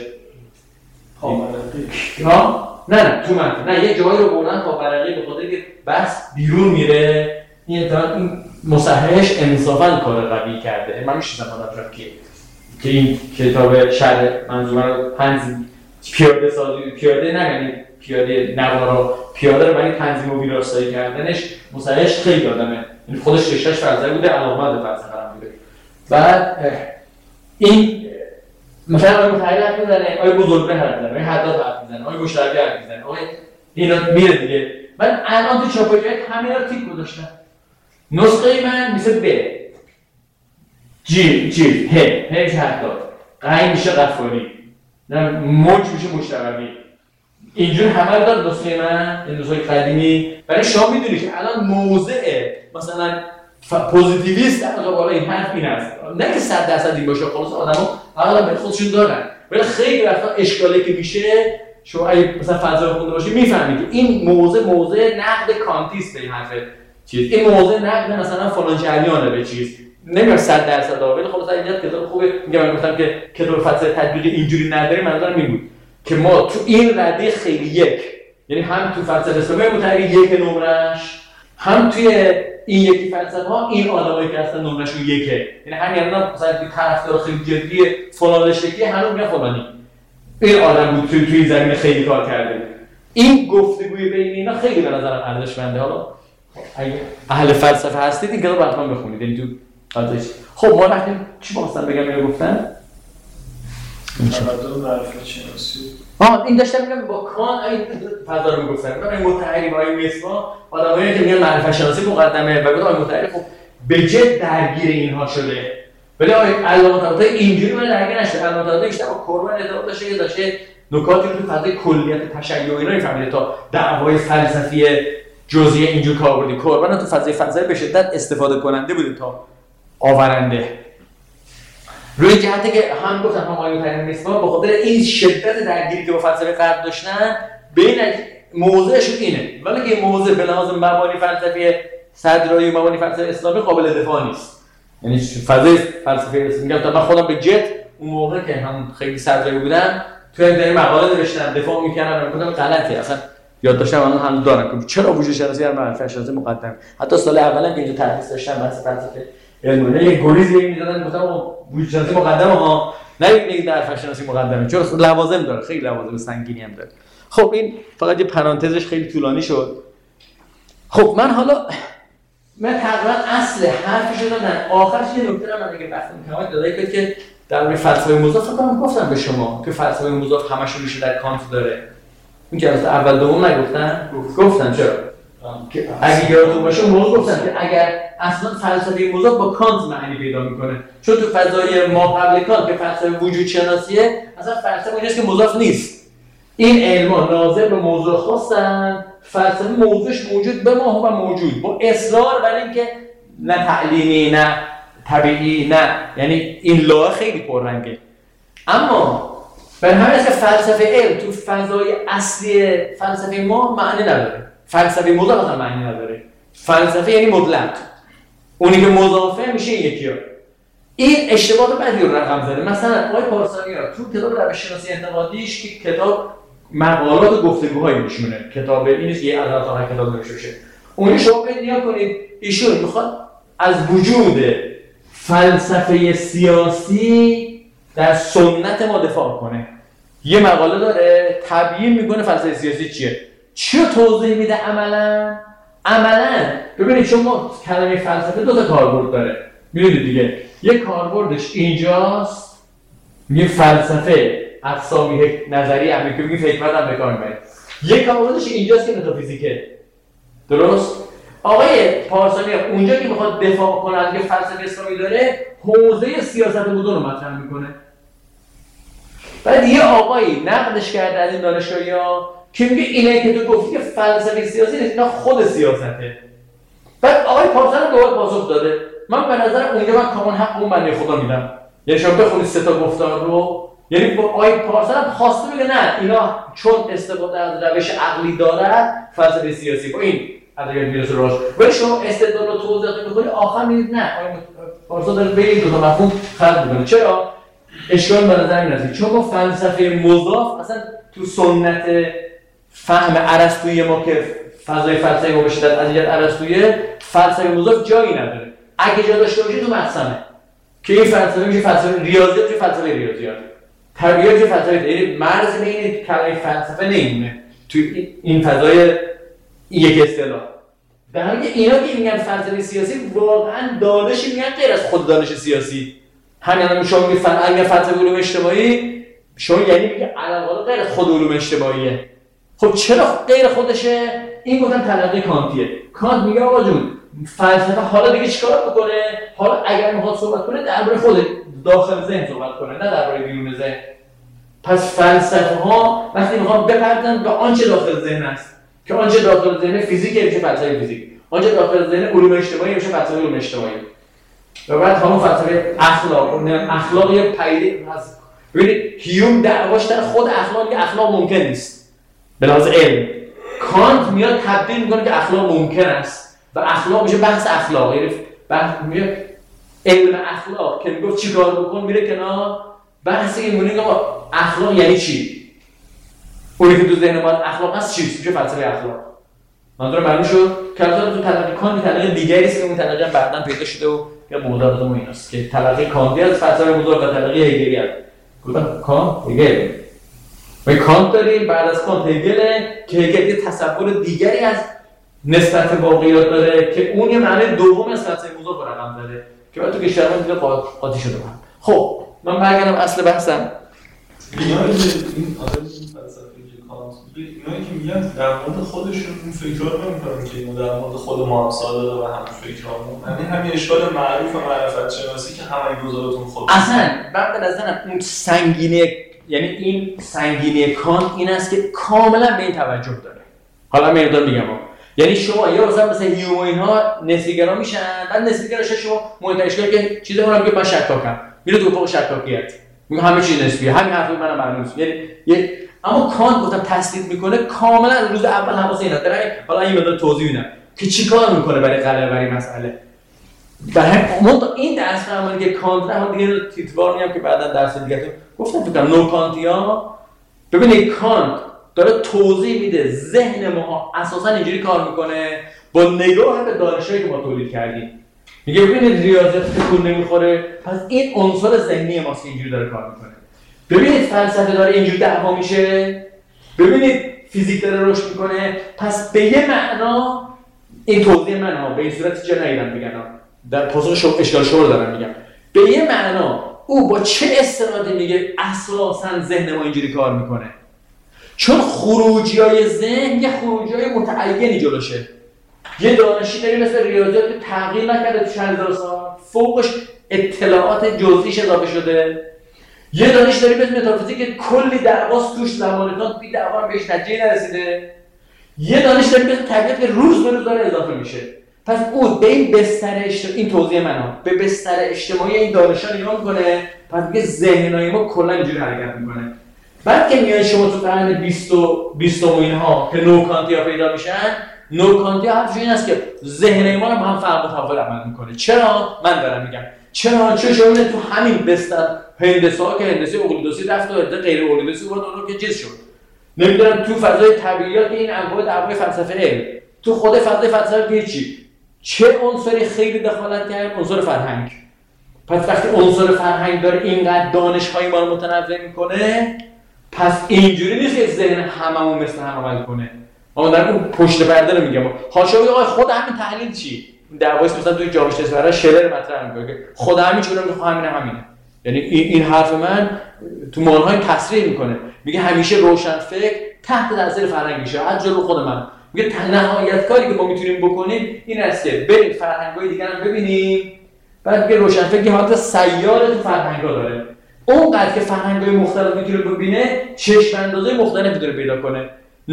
نه تو متن نه یه جایی رو بردن تا برقی به خاطر که بس بیرون میره. این مصححش انصافا کار قوی کرده. من میشناسم آدم که این کتاب شرح منظومه رو پیاده سازی پیاده نگنید پیاده نوارا پیاده رو برای تنظیم و ویراستایی کردنش مصححش خیلی آدمه. این خودش رشته‌اش فلسفه بوده، علاقه‌مند فلسفه هم بوده. بعد این مثلا آقای متحری حرف میزنه، آقای بزرگمهر حرف میزنه، آقای حداد حرف میزنه، آقای مشرفی حرف میزنه، آقای اینا میره دیگه. من الان تو چاپای جدید همینا رو تیک گذاشتم. نسخه من میشه ب جی ه میشه حداد، قایم میشه غفاری، موج میشه مشرفی. اینجور همه رو داد نسخه من، این نسخه قدیمی. برای شما میدونی که الان موضع مثلا پوزیتیویست در قبال این حرف این است. نه که 100% این باشه، خلاص آدم‌ها عقل به خودشون دارن. ولی خیلی وقتا اشکالی که میشه شما اگه مثلا فلسفه خونده باشی میفهمید که این موضع نقد کانتیست به این حرف چیز. این موضع نقد مثلا فلان جریانه به چیز. نمیگم 100% ولی خلاص اینجا کتاب خوبه. میگم من گفتم که کتاب فلسفه تطبیقی اینجوری نداریم، منظورم این بود که ما تو این رده خیلی یک، یعنی هم تو فلسفه اسلامی متحری یک نمرش، هم توی این یکی فلسفه ها این آدمایی که هستن نمرشون یکه. یعنی همین الان مثلا طرفدار خیلی جدی فلان رشته‌ای همون میگن فلانی این آدم بود توی این زمینه خیلی کار کرده. این گفتگوی بین اینا خیلی به نظرم ارزشمنده. حالا اگه اهل فلسفه هستید این کتاب حتما بخونید. یعنی تو خب ما رفتیم چی واسه بگم اینو گفتن؟ تمدن معرفت شناسی. این داشتم میگم با کان این فضا رو میگفتن. این متحری با این مصباح آدمایی که میگن معرفت شناسی مقدمه و بعد متحری خب به جد درگیر اینها شده. ولی علامه طباطبایی اینجوری من درگیر نشد. علامه طباطبایی بیشتر با کورمن ارتباط داشته نکاتی رو تو فضای کلیت تشیع و اینا میفهمیده تا دعوای فلسفی جزئی اینجور کار بردی. کورمن تو فضای فلسفی به شدت استفاده کننده بوده تا آورنده. روی جهتی که هم گفتم هم آیه ترین مصباح به خاطر این شدت درگیری که با فلسفه غرب داشتن بین موضعشون اینه، ولی که موضع به لحاظ مبانی فلسفی صدرایی و مبانی فلسفه اسلامی قابل دفاع نیست. یعنی فضای فلسفه اسلامی میگم تا من خودم به جد اون موقع که هم خیلی صدرایی بودم تو این مقاله نوشتم دفاع میکردم گفتم غلطه. اصلا یاد داشتم الان هم دارم که چرا وجود شناسی در معرفت شناسی مقدم. حتی سال اولم که اینجا تدریس داشتم بحث فلسفه علمی یه گریزی می‌دادن گفتم وجود شناسی مقدمه ها، نه یک معرفت شناسی مقدمه، چون لوازم داره، خیلی لوازم سنگینی هم داره. خب این فقط یه پرانتزش خیلی طولانی شد. خب من تقریبا اصل حرفش دادم. آخرش یه نکته رو من اگه بحث می‌کنم دادایی که در مورد فلسفه مضاف فکر کنم گفتم به شما که فلسفه مضاف همش ریشه در کانت داره. این جلسه اول دوم نگفتن؟ گفتن چرا؟ که اگه یادتون باشه اون موقع گفتن که اگر اصلا فلسفه مضاف با کانت معنی پیدا میکنه، چون تو فضای ما قبل کانت که فلسفه وجود شناسیه، اصلا فلسفه اونجاست که مضاف نیست. این علما ناظر به موضوع خواستن، فلسفه موضوعش موجود به ما و موجود با اصرار بر اینکه نه تعلیمی نه طبیعی نه، یعنی این لایه خیلی پررنگه. اما برای همین است که فلسفه علم تو فضای اصلی فلسفه ما معنی نداره. فلسفه مضاف اصلا معنی نداره. فلسفه یعنی مطلق. اونی که مضافه میشه این یکی ها. این اشتباه بعدی رو رقم زده. مثلا آقای پارسانیان تو کتاب روش شناسی انتقادیش که کتاب مقالات و گفتگوهایی میشونه، کتاب این نیست که یه عدد تا کتاب نوشته بشه. اونی شما نیا کنید ایشون میخواد از وجود فلسفه سیاسی در سنت ما دفاع کنه. یه مقاله داره تبیین میکنه فلسفه سیاسی چیه. چی رو توضیح میده عملاً ببینید شما کلمه فلسفه دو تا کاربرد داره. میدونید دیگه. یک کاربردش اینجاست میگه فلسفه اقسامی نظری امریکایی میگه حکمت هم به کار میبره. یک کاربردش اینجاست که متافیزیکه. درست؟ آقای پارسانیان اونجا که میخواد دفاع کنه از اینکه فلسفه اسلامی داره، حوزه سیاست بودن رو مطرح میکنه. بعد یه آقایی نقدش کرده از این دانشگاهی‌ها که میگه اینه که تو گفتی که فلسفه سیاسی نیست، اینا خود سیاسته. بعد آقای پارسانیان دوباره پاسخ داده. من به نظرم اونجا من کاملا حق اون بنده خدا میدم. یعنی شما بخونید سه تا گفتار رو، یعنی با آقای پارسانیان خواسته بگه نه اینا چون استفاده از روش عقلی دارد فلسفه سیاسی با این ادبیات میرسه راست. ولی شما استدلال رو توضیح می‌کنید آخر میگید نه آقای پارسانیان داره بین دو تا مفهوم خلط می‌کنه. چرا؟ اشکال به نظر میاد چون با فلسفه مضاف اصلا تو سنت فهم ارسطویی ما که فضای فلسفی ما به شدت اذیت ارسطویی، فلسفه مضاف جایی نداره. اگه جا داشته باشه تو مقسمه که این فلسفه میشه فلسفه ریاضیات، میشه فلسفه ریاضیات، طبیعت میشه فلسفه، یعنی مرز بین کلمه فلسفه نمیمونه تو این فضای یک اصطلاح. در حالی که اینا که میگن فلسفه سیاسی واقعا دانشی میگن غیر از خود دانش سیاسی. همین شما میگید فلسفه علوم اجتماعی، شما یعنی میگه علاوه غیر خود علوم اجتماعیه. خب چرا غیر خودشه؟ این گفتم تلقی کانتیه. کانت میگه آقا جون فلسفه حالا دیگه چیکار بکنه؟ حالا اگر میخواد صحبت کنه درباره خود داخل ذهن صحبت کنه، نه درباره بیرون ذهن. پس فلسفه ها وقتی میخوان بپردازن به آنچه داخل ذهن است، که آنچه داخل ذهن فیزیک میشه فلسفه فیزیک، آنچه داخل ذهن علوم اجتماعی میشه فلسفه علوم اجتماعی. و بعد همون فلسفه اخلاق یه پیده هست. ببینید هیوم دعواش در خود اخلاق، که اخلاق ممکن نیست به لحاظ علم. کانت میاد تبدیل میکنه که اخلاق ممکن است و اخلاق میشه بحث اخلاق، یعنی بحث میشه علم اخلاق که میگفت چیکار بکن میره کنار. بحث این مونه که اخلاق یعنی چی؟ اونی که تو ذهن ما اخلاق هست چیست؟ میشه فلسفه اخلاق. منظورم معلوم شد که البته تو تلقی کانت تلقی دیگری است که اون تلقی بعداً پیدا شده و یا معتقد ما ایناست که تلقی کانتی از فلسفه مضاف و تلقی هگلی است. گفتم کانت هگل. ما کانت داریم، بعد از کانت هگله که هگل یه تصور دیگری از نسبت واقعیات داره که اون یه معنی دوم از فلسفه مضاف رو رقم زده که بعد تو کشورمون دیگه قاطی شده بود. خب من برگردم اصل بحثم. این فلسفه که کانت اینایی که میگن در مورد خودشون این فکرها رو نمی‌کنن که اینو در مورد خود ما هم ساده و همون فکرامون، یعنی همین اشکال معروف و معرفت شناسی که همه گزاراتون خود اصلا بعد از اون سنگینی، یعنی این سنگینی کانت این است که کاملا به این توجه داره. حالا من اینو میگم یعنی شما یا مثلا هیوم و اینها نسبی‌گرا میشن، بعد نسبی‌گراش شما محیط که چیزی اونم که من شکاکم میره تو فوق شکاکیت میگه همه چیز نسبیه، همین حرفی منم معلوم نیست. یعنی اما کانت گفتم تسلیم میکنه کاملا روز اول حواس اینا داره. حالا این مقدار توضیح میدم که چیکار میکنه برای غلبه بر این مسئله. در این درس همونی که کانت هم دیگه تیتوار میام که بعدا درس دیگه گفتم فکر کنم نو کانتیا. ببینید کانت داره توضیح میده ذهن ما اساسا اینجوری کار میکنه با نگاه به دانشایی که ما تولید کردیم. میگه ببینید ریاضیات تکون نمیخوره، پس این عنصر ذهنی ماست که اینجوری داره کار میکنه. ببینید فلسفه داره اینجوری دعوا میشه، ببینید فیزیک داره رشد میکنه، پس به یه معنا این توضیح من ها به این صورت چه نیدم بگن در پاسخ اشکال شور دارم میگم به یه معنا او با چه استنادی میگه اساسا ذهن ما اینجوری کار میکنه. چون خروجی‌های ذهن یه خروجی‌های متعینی جلوشه. یه دانشی داری مثل ریاضیات تغییر نکرده تو چند هزار سال، فوقش اطلاعات جزئیش اضافه شده. یه دانش داری مثل متافیزیک که کلی دعواست توش زمان کانت بی دعوا بهش نتیجه نرسیده. یه دانش داری مثل طبیعت که روز به روز داره اضافه میشه. پس اون به این بستر این توضیح منو به بستر اجتماعی این دانشان نگاه میکنه، پس میگه ذهنای ما کلا اینجوری حرکت میکنه. بعد که میاد شما تو قرن 20 و اینها که نوکانتیا پیدا میشن، نوکانتیا حرفش این است که ذهن ما رو با هم فرق متفاوت عمل میکنه. چرا؟ من دارم میگم چرا شما تو همین بستر هندسه‌ها که هندسه اقلیدوسی رفت و غیر اقلیدوسی بود اون که چیز شد. نمیدونم تو فضای طبیعیات این انواع دعوای فلسفه علم، تو خود فضای فلسفه چی؟ چه عنصری خیلی دخالت کرد؟ عنصر فرهنگ. پس وقتی عنصر فرهنگ داره اینقدر دانش‌های ما رو متنوع میکنه، پس اینجوری نیست که ذهن هممون مثل هم عمل کنه. ما در اون پشت پرده رو میگم. حاشیه آقا خود همین تحلیل چی؟ دعواست مثلا توی جامعه شناسی شلر مطرح میکنه که خود همین چیزا رو میخوام همینه. یعنی این حرف من تو مانهای تصریح میکنه. میگه همیشه روشن فکر تحت تاثیر فرهنگ میشه. از جلو خود من میگه نهایت کاری که ما میتونیم بکنیم این است که بریم فرهنگ‌های دیگر هم ببینیم. بعد میگه روشن فکر حالت سیال تو فرهنگ‌ها داره. اونقدر که فرهنگ‌های مختلف میتونه ببینه، چشم اندازهای مختلف میتونه پیدا کنه.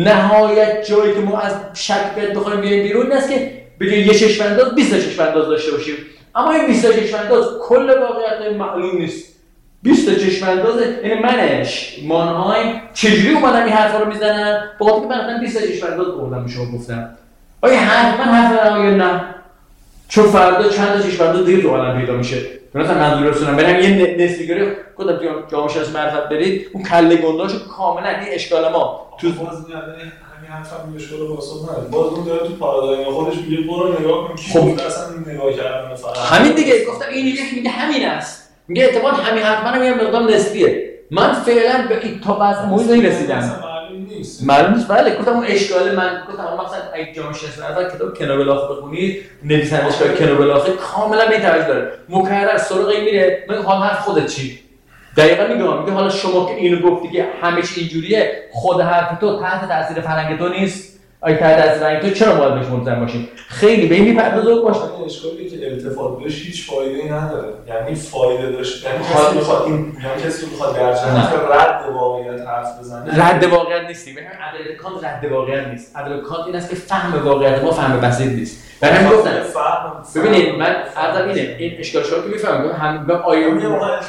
نهایت جایی که ما از شک بخوایم بیایم بیرون این است که بگیم یه چشم انداز 20 تا چشم انداز داشته باشیم. اما این 20 تا چشم انداز کل واقعیت معلوم نیست. 20 تا چشم انداز یعنی منش مانهای چجوری اومدم این حرفا رو میزنم؟ با خاطر که من 20 تا چشم انداز بردم به شما گفتم. آیا حرف من حرف دارم یا نه؟ چون فردا چند تا چشم انداز دیگه تو عالم پیدا میشه. مثلا منظور رسونم برام یه نسبیگری گفتم تو جامعه شناسی معرفت برید اون کله گنداشو کاملا این اشکال ما تو باز همین حرفم میگه شروع واسه من باز اون داره تو پارادایم خودش میگه برو نگاه کن کی بود اصلا نگاه کردن مثلا همین دیگه گفتم این یکی میگه همین است. میگه اعتماد همین حرف منم یه مقدار نسبیه. من فعلا به این تا بعض موضوعی رسیدم. معلوم نیست. بله گفتم اون اشکال من گفتم مثلا اگه جامعه شناسی معرفت کتاب کنوبلاخ بخونید نویسنده‌اش کنوبلاخ کاملا به این توجه داره. مکرر سراغ این میره من حال حرف خودت چی؟ دقیقاً میگه حالا شما که اینو گفتی که همه چی اینجوریه خود حرف تو تحت تاثیر فرهنگ تو نیست. اگه تحت تاثیر فرهنگ تو چرا باید بهش ملزم باشیم؟ خیلی به این میپردازه باشه. این اشکالی که التفات بهش هیچ فایده‌ای نداره. یعنی فایده داشت. یعنی کسی میخواد این کسی میخواد در جهت رد واقعیت حرف بزنه. رد واقعیت نیستیم. ببین عدالت کانت رد واقعیت نیست. عدالت کانت این است که فهم واقعیت ما فهم بسیط نیست. برای همین گفتم ببینید من عرضم اینه این اشکال شما که میفهمم هم به آیومی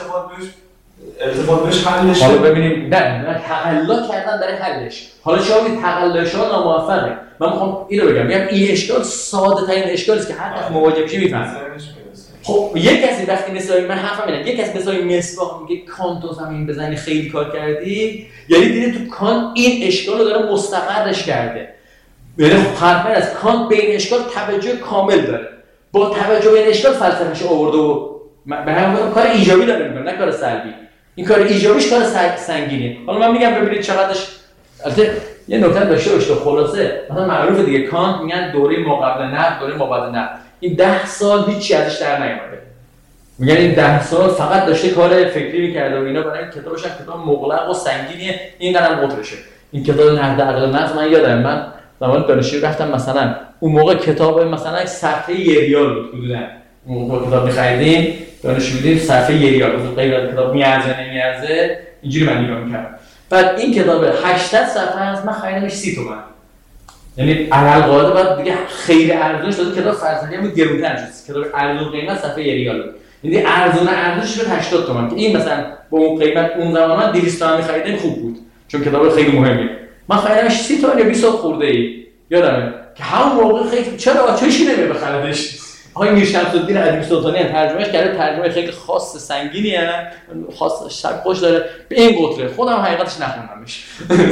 التفات بهش حلش حالا ببینیم نه تقلا کردن برای حلش. حالا شاید تقلاش ها ناموفقه. من میخوام اینو بگم این اشکال ساده ترین اشکالی است که هر کس مواجه بشه میفهمه. خب یک کسی وقتی مثلا من حرفم اینه یک کسی مثلا مصباح میگه کانت رو زمین بزنی خیلی کار کردی یعنی دیده تو کانت این اشکال رو داره مستقرش کرده. یعنی حرفا از کانت به این اشکال توجه کامل داره. با توجه به این اشکال فلسفه‌اش آورده و به همین گفتم کار ایجابی داره میکنه نه کار سلبی. این کار ایجابیش کار سنگینه. حالا من میگم ببینید چقدرش البته یه نکته داشته باشه خلاصه مثلا معروفه دیگه کانت میگن دوره ما قبل نقد دوره ما بعد نقد. این 10 سال هیچی ازش در نیومده. میگن این 10 سال فقط داشته کار فکری میکرده و اینا برای کتابش هم کتاب مغلق و سنگینیه این قدم قطرشه. این کتاب نقد عقل نقد من یادم من زمان دانشجو رفتم مثلا اون موقع کتاب مثلا صفحه 1 ریال بود حدودا. اون موقع کتاب می‌خریدیم دانشجو بودیم صفحه 1 ریال بود غیر از کتاب میارزه نمیارزه اینجوری من نگاه می‌کردم. بعد این کتاب 800 صفحه است من خریدمش 30 تومن. یعنی علل قاعده بعد دیگه خیلی ارزونش داد کتاب فلسفی هم گرونتر شد. کتاب ارزون قیمت صفحه 1 ریال بود. یعنی ارزونش شد 80 تومن که این مثلا با اون قیمت اون زمان من 200 تومن می‌خریدم خوب بود چون کتاب خیلی مهمه. من خریدمش 30 تومن یا 20 خورده‌ای یادمه که همون موقع خیلی چرا چشی نمیره بخردش. آقای میر شمس‌الدین ادیب سلطانی هم ترجمهش کرده ترجمه خیلی خاص سنگینی هم خاص شب خوش داره به این قطره خودم حقیقتش نخوندمش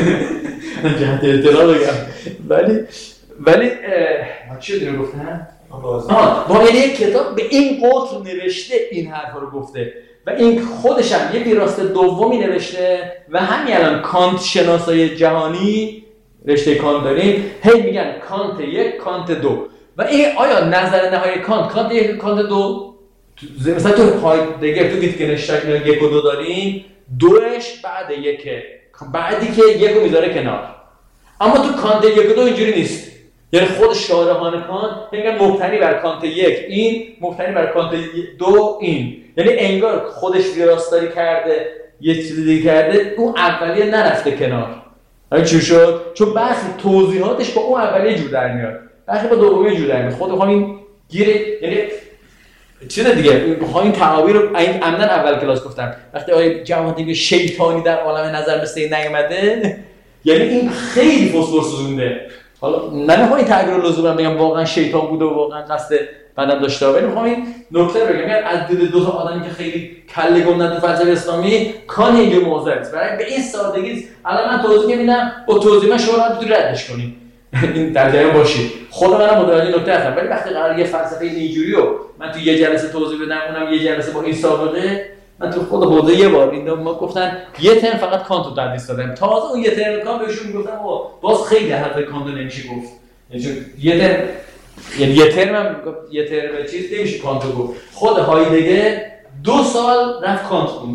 جهت اطلاع بگم ولی چی دیگه گفتن با یک کتاب به این قطر نوشته این حرفا رو گفته و این خودش هم یه ویراست دومی نوشته و همین الان کانت شناسای جهانی رشته کانت داریم هی میگن کانت 1 کانت 2 و این آیا نظر نهایی کانت 1 کانت 2 مثلا تو هایدگر تو ویتگنشتاین 1 و 2 داریم دوش بعد 1 بعدی که یکو میذاره کنار. اما تو کانت 1 و 2 اینجوری نیست. یعنی خود شارحان کانت میگن مبتنی بر کانت 1 این، مبتنی بر کانت 2 این. یعنی انگار خودش ویراستاری کرده، یه چیزی دیگه کرده، اون اولیه نرفته کنار. حالا چی شد؟ چون بحث توضیحاتش با اون اولیه جور در میاد. بحث با دومی جور در میاد. خود میخوام این گیره، یعنی چیز دیگه میخوام این تعابیر رو عمدن اول کلاس گفتم. وقتی آیه جوادی میگه شیطانی در عالم نظر مثل این نیومده، یعنی این خیلی فسفر سوزونده. حالا نمیخوام این تعبیر رو لزوما بگم واقعا شیطان بوده و واقعا قصد بدم داشته، ولی میخوام این نکته رو بگم. از دید دو تا آدمی که خیلی کله گندن تو فلسفه اسلامی کان اینجا موضوع است. برای به این سادگی الان من توضیح میدم، با توضیح من شما رو ردش کنید. این در جریان باشید. خود منم متوجه نکته هستم، ولی وقتی قرار یه فلسفه اینجوری رو من تو یه جلسه توضیح بدم، اونم یه جلسه با این سابقه، من تو خود حوزه یه بار این ما گفتن یه ترم فقط کانت رو تدریس دادم. تازه اون یه ترم کانت بهشون گفتم باز خیلی حرف کانت نمیشه گفت. یعنی یه ترم چیز نمیشه کانت رو گفت. خود هایدگر 2 سال رفت کانت خوند.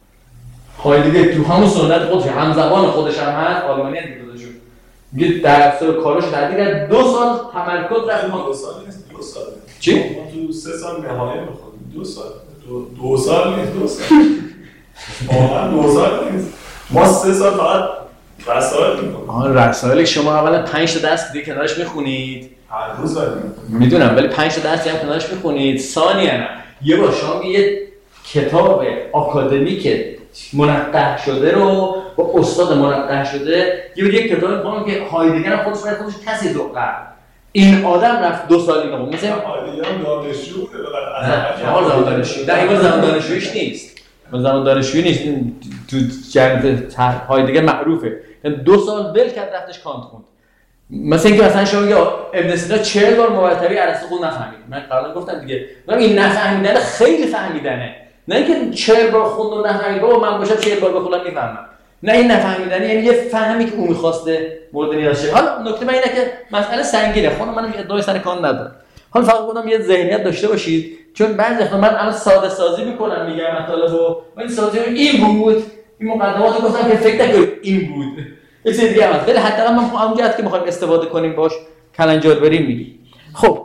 هایدگر تو همون سنت خودش همزمان خودش هم هست، آلمانی هم دیگه شد. میگه درس و کارش تدریس 2 سال تمرکز رفت. 2 سال نیست، 2 سال. چی؟ ما تو 3 سال نهایه می‌خونیم. 2 سال. 2 سال نیست، 2 سال. واقعا 2 سال نیست. ما 3 سال فقط رسائل می‌خونیم. رسائل شما اولا 5 تا درس دیگه کنارش می‌خونید. هر روز ولی میدونم، ولی 5 تا درس هم کنارش می‌خونید. ثانیاً یه بار شما یه کتاب آکادمیک منقح شده رو با استاد منقح شده یک کتاب می‌خونم که هایدگر هم خودش کسی ذوقه. این آدم رفت 2 سال اینو مثلا هایدگر هم دانشجو بوده نه زمان دانشجویی در این زمان دانشجوییش نیست. زمان دانشجویی نیست. تو جنب هایدگر معروفه. یعنی 2 سال ول کرد رفتش کانت خوند. مثلا اینکه مثلا شما یا ابن سینا 40 بار مرتبی ارسطو خود نفهمید. من قبلا گفتم دیگه. میگم این نفهمیدن خیلی فهمیدنه. نه اینکه 40 بار خوند و نفهمید. بابا من باشم 40 بار بخونم میفهمم. نه این نفهمیدن یعنی یه فهمی که اون می‌خواسته مورد نیاز شه. حالا نکته من اینه که مسئله سنگینه. خودم منم ادعای سر کان ندارم. حالا فقط گفتم یه ذهنیت داشته باشید، چون بعضی وقتا من الان ساده سازی می‌کنم میگم مطالبو، این سازی این بود، این مقدماتو گفتم که فکر نکنید این بود. یه چیز دیگه هست. ولی حداقل من اونجا که می‌خوایم استفاده کنیم باش کلنجار بریم میگی. خب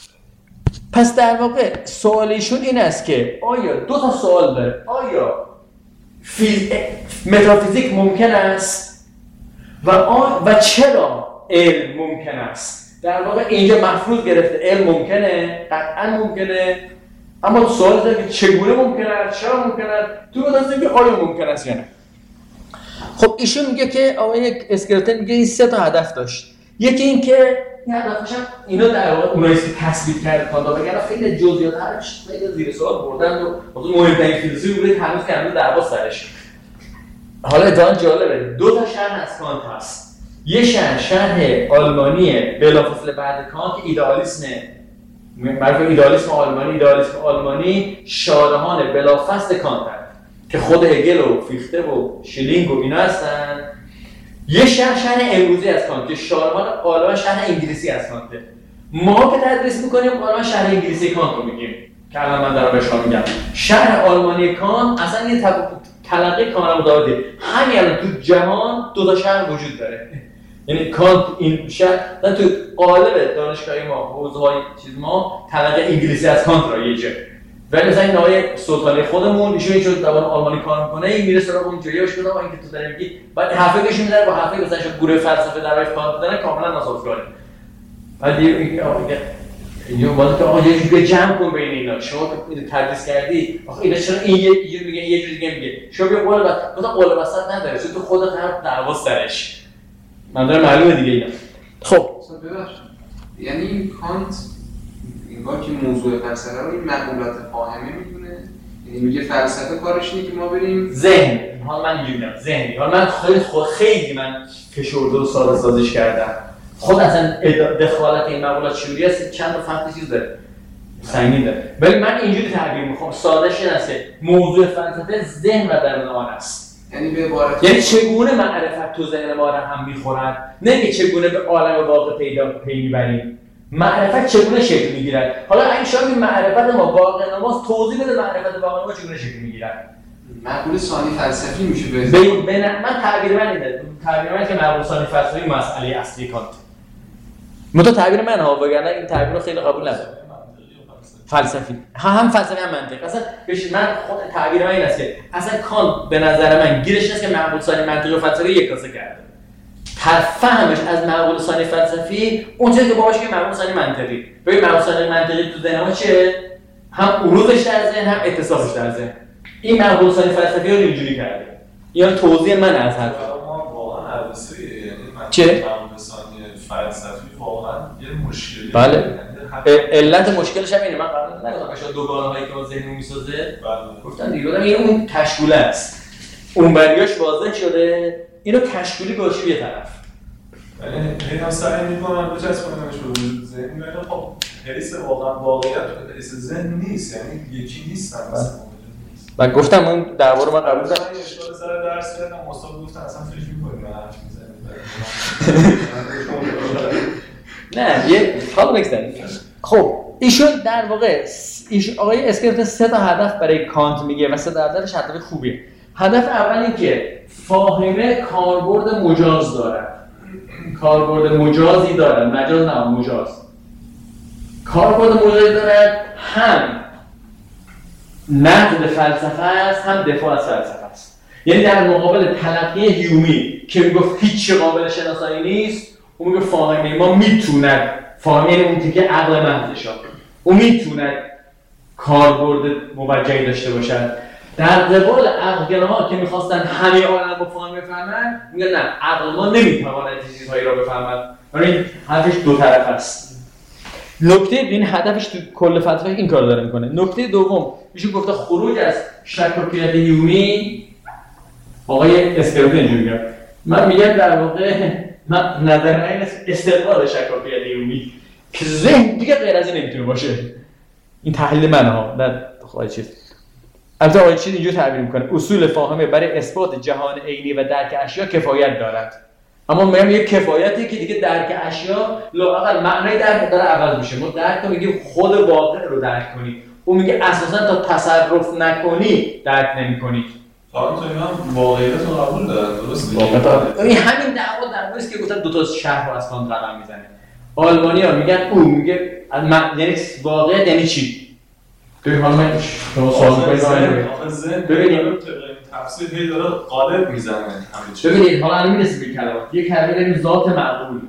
پس در واقع سوال ایشون این است که آیا 2 تا سوال داره. آیا متافیزیک ممکن است و چرا علم ممکن است؟ در واقع اینجا مفروض گرفته علم ممکنه، قطعا ممکنه، اما سوال داره که چگونه ممکن است، چرا ممکن است، تو بودن که آیا ممکن است یا نه. خب ایشون میگه که آقای اسکلتون میگه این 3 تا هدف داشت. یکی این که این هدفش هم اینا در واقع اونایی که تثبیت کرد کانت وگرنه خیلی جزئیاتش خیلی زیر سوال بردن و مهمترین فیلسوفی بوده هنوز که هنوز دعوا سرش. حالا اتفاقا جالبه 2 تا شرح از کانت هست. یه شرح آلمانی بلافاصله بعد کانت که ایدئالیسم معروف ایدئالیسم آلمانی شارحان بلافاصله کانت هست که خود هگل و فیخته و شیلینگ و اینا هستن. یه شرح امروزی از کانت که شارحان غالبا شرح انگلیسی از کانت. ما که تدریس می‌کنیم غالبا شرح انگلیسی کانت رو میگیم که الان من دارم به شما میگم. شرح آلمانی کانت اصلا یه تلقی کاملا متفاوته. همین الان تو جهان 2 تا شرح وجود داره. یعنی کانت این شرح تو قالب دانشگاهی ما حوزه‌های چیز ما تلقی انگلیسی از کانت رایجه. ولی مثلا این آقای سلطانی خودمون ایشون چون زبان آلمانی کار میکنه این میره سراغ اون جوریاش بده اینکه تو داری میگی بعد حرفی بهش میذاره با حرفی مثلا شو گروه فلسفه در روش کار میکنه کاملا ناسازگاره. بعد اینجا باید که آقا یه جوری جمع کن بین اینا. شما که تدریس کردی آخه اینا چرا این یه جوری میگه یه جوری دیگه میگه شما بیا قول بعد مثلا قول وسط نداره تو خودت حرف دعوا سرش من دارم معلومه دیگه اینا. خب یعنی این کانت انگار که موضوع فلسفه رو این مقولات فاهمه میدونه، یعنی میگه فلسفه کارش اینه که ما بریم ذهن. حالا من میگم ذهنی. حالا من خیلی من فشرده و ساده سازیش کردم. خود اصلا دخالت این مقولات چجوری است چند تا فرق چیز داره. سنگین داره. ولی من اینجوری تعبیر می‌کنم سادهش این است موضوع فلسفه ذهن و درون آن است. یعنی به عبارت یعنی چگونه معرفت تو ذهن ما را هم می‌خورد، نه که چگونه به عالم واقع پی می‌بریم. معرفت چگونه شکل می‌گیرد. حالا اگه شما این معرفت ما واقع نماست توضیح بده معرفت واقع ما چگونه شکل می‌گیرد. معقول ثانی فلسفی میشه من تعبیر من اینه، تعبیر من که معقول ثانی فلسفی مسئله اصلی کانت. متو تعبیر من ها، وگرنه این تعبیر رو خیلی قبول ندارم. فلسفی هم فلسفی هم منطقی. اصلا من خود تعبیر من این است که اصلا کانت به نظر من گیرش نیست که معقول ثانی منطقی و فلسفی یک کاسه کرده. فهمش از معقول ثانی فلسفی اونجایی که باباش که معقول ثانی منطقی. ببین معقول ثانی منطقی تو ذهن ما چیه؟ هم عروضش در ذهن، هم اتصافش در ذهن. این معقول ثانی فلسفی رو اینجوری کرده. یا توضیح من از حرف ما واقعا عربسی، یعنی چه؟ معقول ثانی فلسفی واقعا یه مشکلی. بله. علت مشکلش هم اینه. من قبلا نگفتم شاید دوگانه‌هایی که ما ذهنمون میسازه. بله. گفتم دیگه این اون کشکوله است. اون بریاش واضح شده. اینو کشکولی گوشی یه طرف. یعنی اینا سعی می‌کنن بچسبوننش به وجود ذهن، ولی خب حس واقعا واقعیت حس ذهن نیست، یعنی یکی نیستن مثلا. و گفتم اون درباره من قبول دارم. اشکال سر درس کردم، استاد گفتن اصلا فکر می‌کنیم به حرف می‌زنیم. نه یه حال بگذاریم. خب ایشون در واقع آقای اسکرت 3 تا هدف برای کانت میگه و 3 تا هدفش هدف خوبیه. هدف اول این که فاهمه کاربرد مجاز دارد. کاربرد مجازی دارد، مجاز نه مجاز. کاربرد مجازی دارد، هم نقد فلسفه است، هم دفاع از فلسفه است. یعنی در مقابل تلقی هیومی که میگفت هیچ قابل شناسایی نیست، اون میگه فاهمه ما میتوند، فاهمه اون تیکه عقل محضش اون میتوند کاربرد موجهی داشته باشد. در قبال عقل‌گراها که میخواستن همه عالم با فاهمه بفهمن، میگن نه، عقل ما نمیتواند چیزهایی را بفهمد. این حرفش دو طرف است. نکته این هدفش تو کل فلسفه این کار داره میکنه. نکته دوم میشه گفته خروج از شک و پیرت هیومی. آقای اسکرت اینجوری میگه، من میگم در واقع من نظر من استقبال شک و پیرت هیومی که ذهن دیگه غیر از این نمیتونه باشه. این تحلیل منه ها، نه خواهی چیز. البته آقای چیز اینجور تعبیر میکنه اصول فاهمه برای اثبات جهان عینی و درک اشیا کفایت دارد. اما میگم یک کفایتی که دیگه درک اشیا لااقل معنای درک داره عوض میشه. ما درک رو میگیم خود واقع رو درک کنی، اون میگه اساسا تا تصرف نکنی درک نمیکنی. حالا تو اینا واقعیت رو قبول دارن، درسته؟ این همین دعوا در موردی که گفتن دو تا شهر رو از کانت رقم میزنه. آلمانی‌ها میگن او میگه یعنی واقعیت یعنی چی؟ ببین حالا من شما سوال می‌کنید ببینید تفسیر هی داره قالب میزنه همه چیز. ببینید حالا الان میرسیم به کلمات. یک کلمه داریم ذات معقول.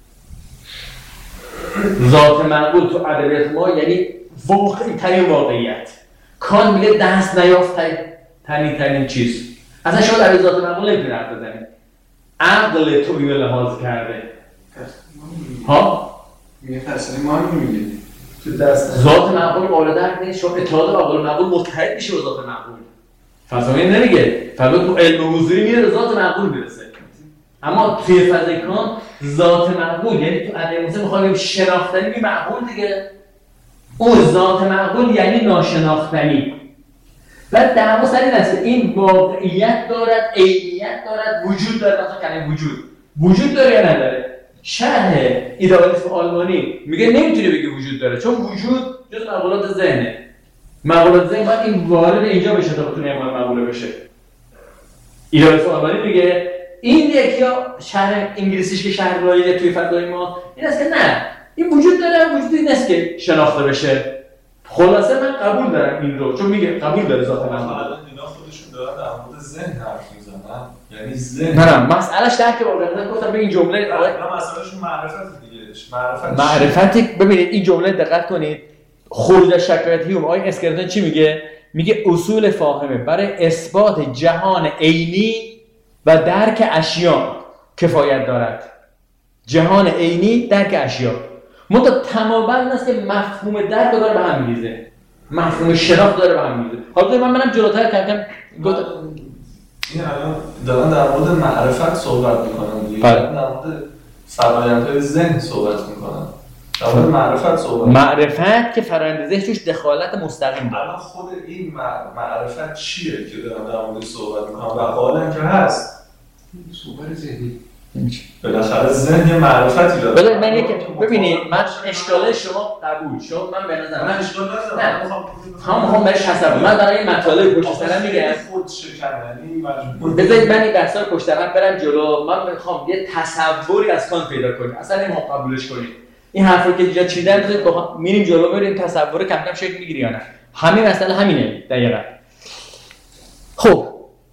ذات معقول تو ادبیات ما یعنی واقعی ترین واقعیت. کان میگه دست نیافت ترین چیز. اصلا شما در ذات معقول نمیتونید حرف بزنید. عقل تو اینو لحاظ کرده. ها؟ میگه فلسفه ما نمیگه. تو دست ذات معقول قابل درک نیست. شما اتحاد عقل معقول متحد میشه با ذات معقول. فلسفه نمیگه، فقط تو علم حضوری میره به ذات معقول میرسه. اما توی فضای کانت ذات معقول یعنی تو ادبیات موسیقی میخوایم شناختنی بی معقول دیگه. اون ذات معقول یعنی ناشناختنی. و دعوا سر این است این واقعیت دارد، عینیت دارد، وجود داره. مثلا کلمه وجود داره یا نداره؟ شرح ایدئالیسم آلمانی میگه نمیتونه بگه وجود داره، چون وجود جز معقولات ذهنه. معقولات ذهن باید این وارد اینجا بشه تا بتونه معقوله بشه. ایدئالیسم آلمانی میگه این یکیا شرح انگلیسیش که شرح رایجه توی فضای ما این است که نه، این وجود داره، وجودی نیست که شناخته بشه. خلاصه من قبول دارم این رو، چون میگه قبول داره ذات معقول. الان اینا خودشون دارن در مورد ذهن حرف میزنن، یعنی ذهن. نه مسئلهش درک واقعا گفتم به این جمله نه مسئلهشون معرفت دیگه. معرفت ببینید این جمله دقت کنید. خروج از شکایت هیوم آقای اسکرتون چی میگه؟ میگه اصول فاهمه برای اثبات جهان عینی و درک اشیا کفایت دارد. جهان عینی، درک اشیا. منتها تماما است که مفهوم درک داره به هم میریزه. مفهوم شناخت داره به هم میریزه. حالا من برم جلوتر کردم گفتم این الان دارن در مورد معرفت صحبت میکنن دیگه. در مورد فرآیندهای ذهن صحبت میکنن. در مورد معرفت صحبت. معرفت که فرآیند ذهن توش دخالت مستقیم داره. الان خود این معرفت چیه که دارن در موردش صحبت میکنن و قائلن که هست؟ صحبت ذهنی. بالاخره ذهن یه معرفتی داره. بله من ببینید من اشکال شما قبول شد، من به نظر من اشکال ندارم. هم بهش حساب من برای این مطالب پشت سرم میگم خود شکنی مجبور. بذارید من این بحثا رو پشت سرم برم جلو. من میخوام یه تصوری از کانت پیدا کنیم، اصلا نمیخوام قبولش کنیم. این حرفو که اینجا چیدن بذارید میریم جلو، ببینیم تصور کم کم شکل میگیره یا نه. همین مسئله همینه دقیقاً. خب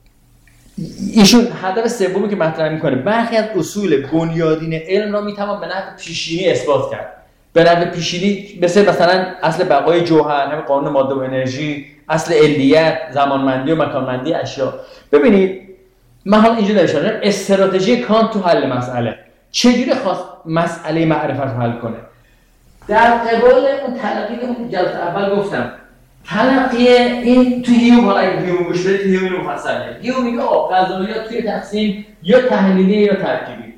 ایشون هدف سومی که مطرح میکنه برخی از اصول بنیادین علم را میتوان به نحو پیشینی اثبات کرد. به نحو پیشینی مثلا اصل بقای جوهر، همین قانون ماده و انرژی، اصل علیت، زمانمندی و مکانمندی اشیا. ببینید من حالا اینجا نوشتم استراتژی کانت تو حل مسئله چجوری خواست مسئله معرفت رو حل کنه. در قبال اون تلقی که جلسه اول گفتم، تلقی این تو هیوم، حالا اگه هیوم گوش بدید هیوم رو مفصل میگه. هیوم میگه قضاویات توی تقسیم یا تحلیلی یا ترکیبی.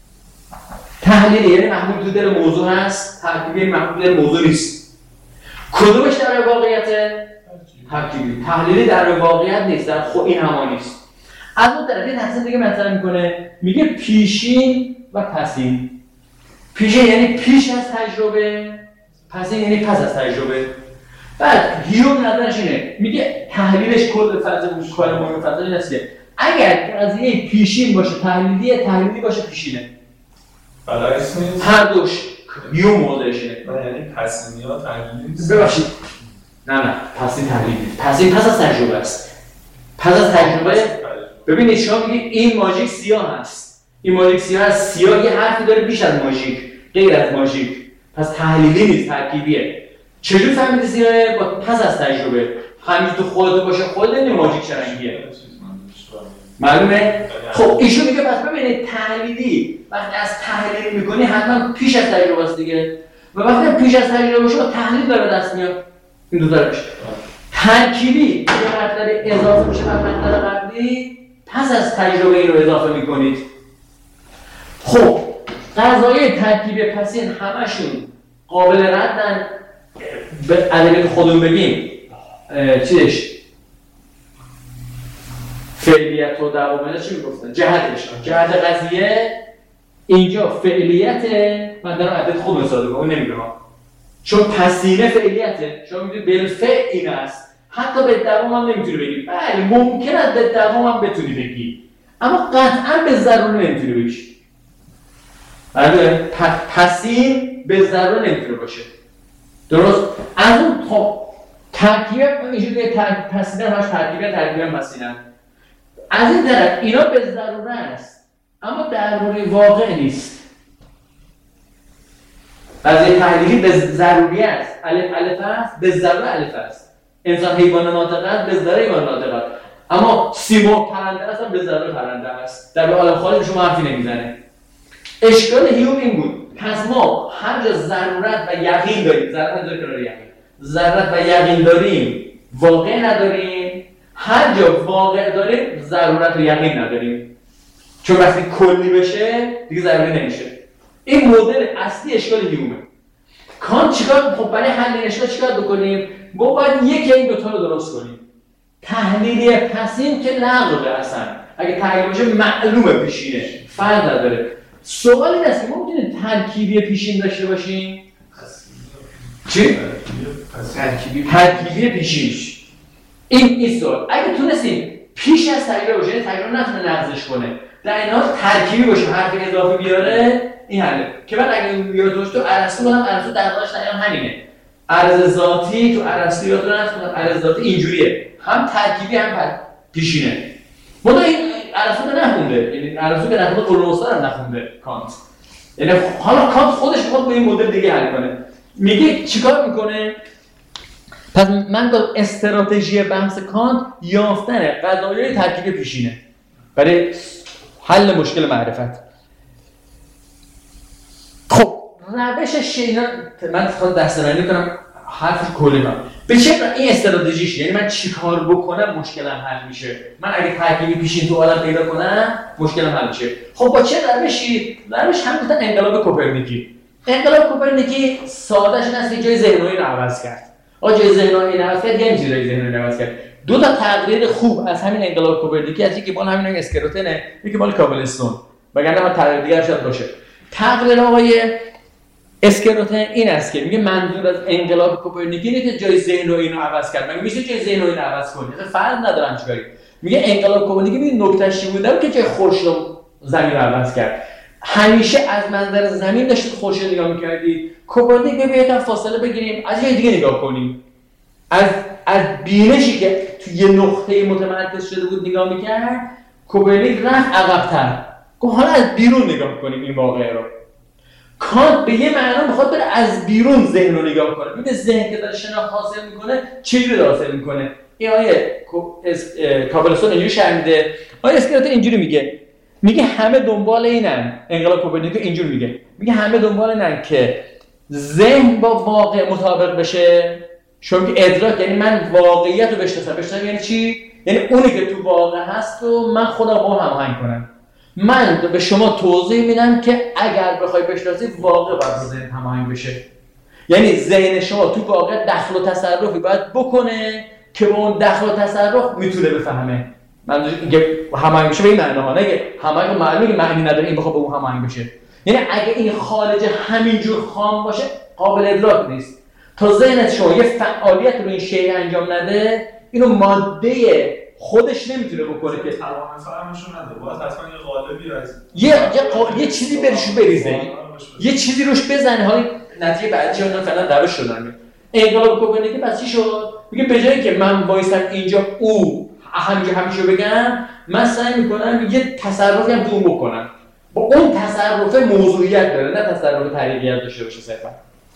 تحلیلی یعنی محمول تو دل موضوع هست، ترکیبی محمول دل موضوع نیست. کدومش در واقعیت؟ ترکیبی. تحلیلی در واقعیت نیست، در خود این همان نیست. از اون طرف یه تقسیم دیگه مطرح میکنه، میگه پیشین و پسین. پیشین یعنی پیش از تجربه، پسین یعنی پس از تجربه. بعد هیوم نظرش اینه، میگه تحلیلش کل فضا کار مهم فضا این است که اگر قضیه پیشین باشه تحلیلی باشه پیشینه. برعکس نیست؟ هر دوش هیوم موضعش اینه. یعنی پسینی ها تحلیلی نیست؟ ببخشید نه پسین تحلیلی نیست. پسین پس از تجربه است. پس از تجربه ببینید شما میگید این ماژیک سیاه هست. این ماژیک سیاه هست، سیاه یه حرفی داره بیش از ماژیک، غیر از ماژیک. پس تحلیلی نیست، ترکیبیه. چجور فهمیدی سیاهه؟ با پس از تجربه. همین تو خودت باشه خودت نمی ماژیک چه رنگیه. معلومه؟ خب ایشون میگه پس ببینید تحلیلی وقتی از تحلیل میکنی حتما پیش از تجربه است دیگه. و وقتی پیش از تجربه باشه با تحلیل داره دست میاد. این دو تا میشه. ترکیبی که مطلب اضافه میشه بر مطلب قبلی، پس از تجربه این رو اضافه میکنید. خب قضایای ترکیبی پسین همشون قابل ردن. به ادبیات خودمون بگیم چیش فعلیت و دوامنه چی میگفتن؟ جهت قضیه اینجا فعلیته. من دارم ادبیات خودمون استفاده میکنم، نمیگم چون پسینه فعلیته. شما میگید بالفعل این است، حتی به دوام هم نمیتونی بگی. بله ممکن است به دوام هم بتونی بگی، اما قطعا به ضروری نمیتونی بگی. بله پسین به ضروری نمیتونه باشه. درست؟ از اون خب ترکیب اینجوری پسینه همش ترکیب پسینه. از این طرف اینا به ضروره است اما درباره واقع نیست. قضیه تحلیلی به ضروری است. الف است، به ضروره الف است. انسان حیوان ناطق است، به ضروره حیوان ناطق است. اما سیمرغ پرنده است، به ضروره پرنده است. در عالم خارج شما حرفی نمیزنه. اشکال هیوم این بود. پس ما هر جا ضرورت و یقین داریم، ضرورت و یقین داریم، واقع نداریم. هر جا واقع داریم، ضرورت و یقین نداریم. چون وقتی کلی بشه، دیگه ضروری نمیشه. این مدل اصلی اشکال هیومه. کانت چیکار؟ خب برای حل این اشکال چیکار بکنیم؟ ما باید یکی این دوتا رو درست کنیم. تحلیلی پسین که لغوه اصلا. اگه تحلیل باشه معلومه پیشینه، فرق نداره. سوال این است که ما میتونیم ترکیبی پیشین داشته باشیم؟ چی؟ ترکیبی پیشینش. این سوال. اگه تونستیم پیش از تجربه باشه، تجربه نتونه نقضش کنه، در این حال ترکیبی باشه، حرف اضافه بیاره، این حله. که بعد اگه یادتون تو ارسطو بودم، ارسطو دقیقاًش همینه. عرض ذاتی تو ارسطو یادتون هست، عرض ذاتی اینجوریه، هم ترکیبی هم پیشینه. ما این ارسطو نخونده، یعنی ارسطو که نخونده قرنوسا هم نخونده کانت. یعنی حالا کانت خودش میخواد به این مدل دیگه حل کنه. میگه چیکار میکنه؟ پس من با استراتژی بحث کانت یافتن قضایای ترکیب پیشینه برای حل مشکل معرفت. خب روشش اینا من خود دسته‌بندی کنم، حرف کلی من به چه این استراتژیش، یعنی من چیکار بکنم مشکلم حل میشه. من اگه ترکیبی پیشین تو عالم پیدا کنم مشکلم حل میشه. خب با چه روشی؟ روش هم گفتن انقلاب کوپرنیکی. انقلاب کوپرنیکی سادهش این است که جای ذهن‌های رو عوض کرد. جای ذهن‌های رو عوض کرد، یعنی چی جای ذهن‌های رو عوض کرد؟ دو تا تقریر خوب از همین انقلاب کوپرنیکی، از یکی مال همین اسکروتنه، یکی مال کابلستون. وگرنه هم تغییر دیگر شاید باشه. تقریر آقای اسکروتن این است که میگه منظور از انقلاب کوپرنیکی اینه که جای ذهن رو اینو عوض کرد. مگه میشه جای ذهن رو اینو عوض کنی؟ اصلا فرق ندارن چیکاری. میگه انقلاب کوپرنیکی ببین نکتهش چی بود که جای خورشید و زمین رو عوض کرد. همیشه از منظر زمین داشتید خورشید نگاه می‌کردید. کوپرنیک ببینید فاصله بگیریم از یه دیگه نگاه کنیم. از بینشی که تو یه نقطه متمرکز شده بود نگاه می‌کرد، کوپرنیک رفت عقب‌تر. گفت حالا از بیرون نگاه کنیم این واقعه رو. کانت به یه معنا میخواد بره از بیرون ذهن رو نگاه کنه. ببین ذهن که داره شناخت حاصل میکنه چجوری حاصل میکنه. این آیه کابلستون اینجوری شرح میده. آیه اسکروتن اینجوری میگه همه دنبال اینن. انقلاب کوپرنیک اینجوری میگه همه دنبال اینن که ذهن با واقع مطابق بشه. چون که ادراک یعنی من واقعیت رو بشناسم یعنی چی؟ یعنی اونی که تو واقع هست و من خودم با اون هماهنگ کنم. من به شما توضیح میدم که اگر بخوای بشناسی واقع باید با ذهن هماهنگ بشه. یعنی ذهن شما تو واقع دخل و تصرفی باید بکنه که با اون دخل و تصرف میتونه بفهمه. منظورم اینکه هماهنگ بشه به این معنا ها، نه که هماهنگ معلومه که معنی نداره این بخواد با اون هماهنگ بشه. یعنی اگه این خارج همینجور خام باشه قابل ادراک نیست. تا ذهنت شما یه فعالیت رو این شیء انجام نده، اینو ماده خودش نمیتونه بکنه که تمام فهمشو نده. باید حتما یه قالبی یه چیزی بهش بریزه، یه چیزی روش بزنه. حالا نتیجه بعدی اون فعلا روش شدن. انقلاب کوپرنیکی پس چی شد؟ میگه به جایی که من وایسم اینجا او همیشه بگم، من سعی میکنم یه تصرفی هم تو اون بکنم. با اون تصرف موضوعیت داره، نه تصرف طریقیت داشته باشه صرفا.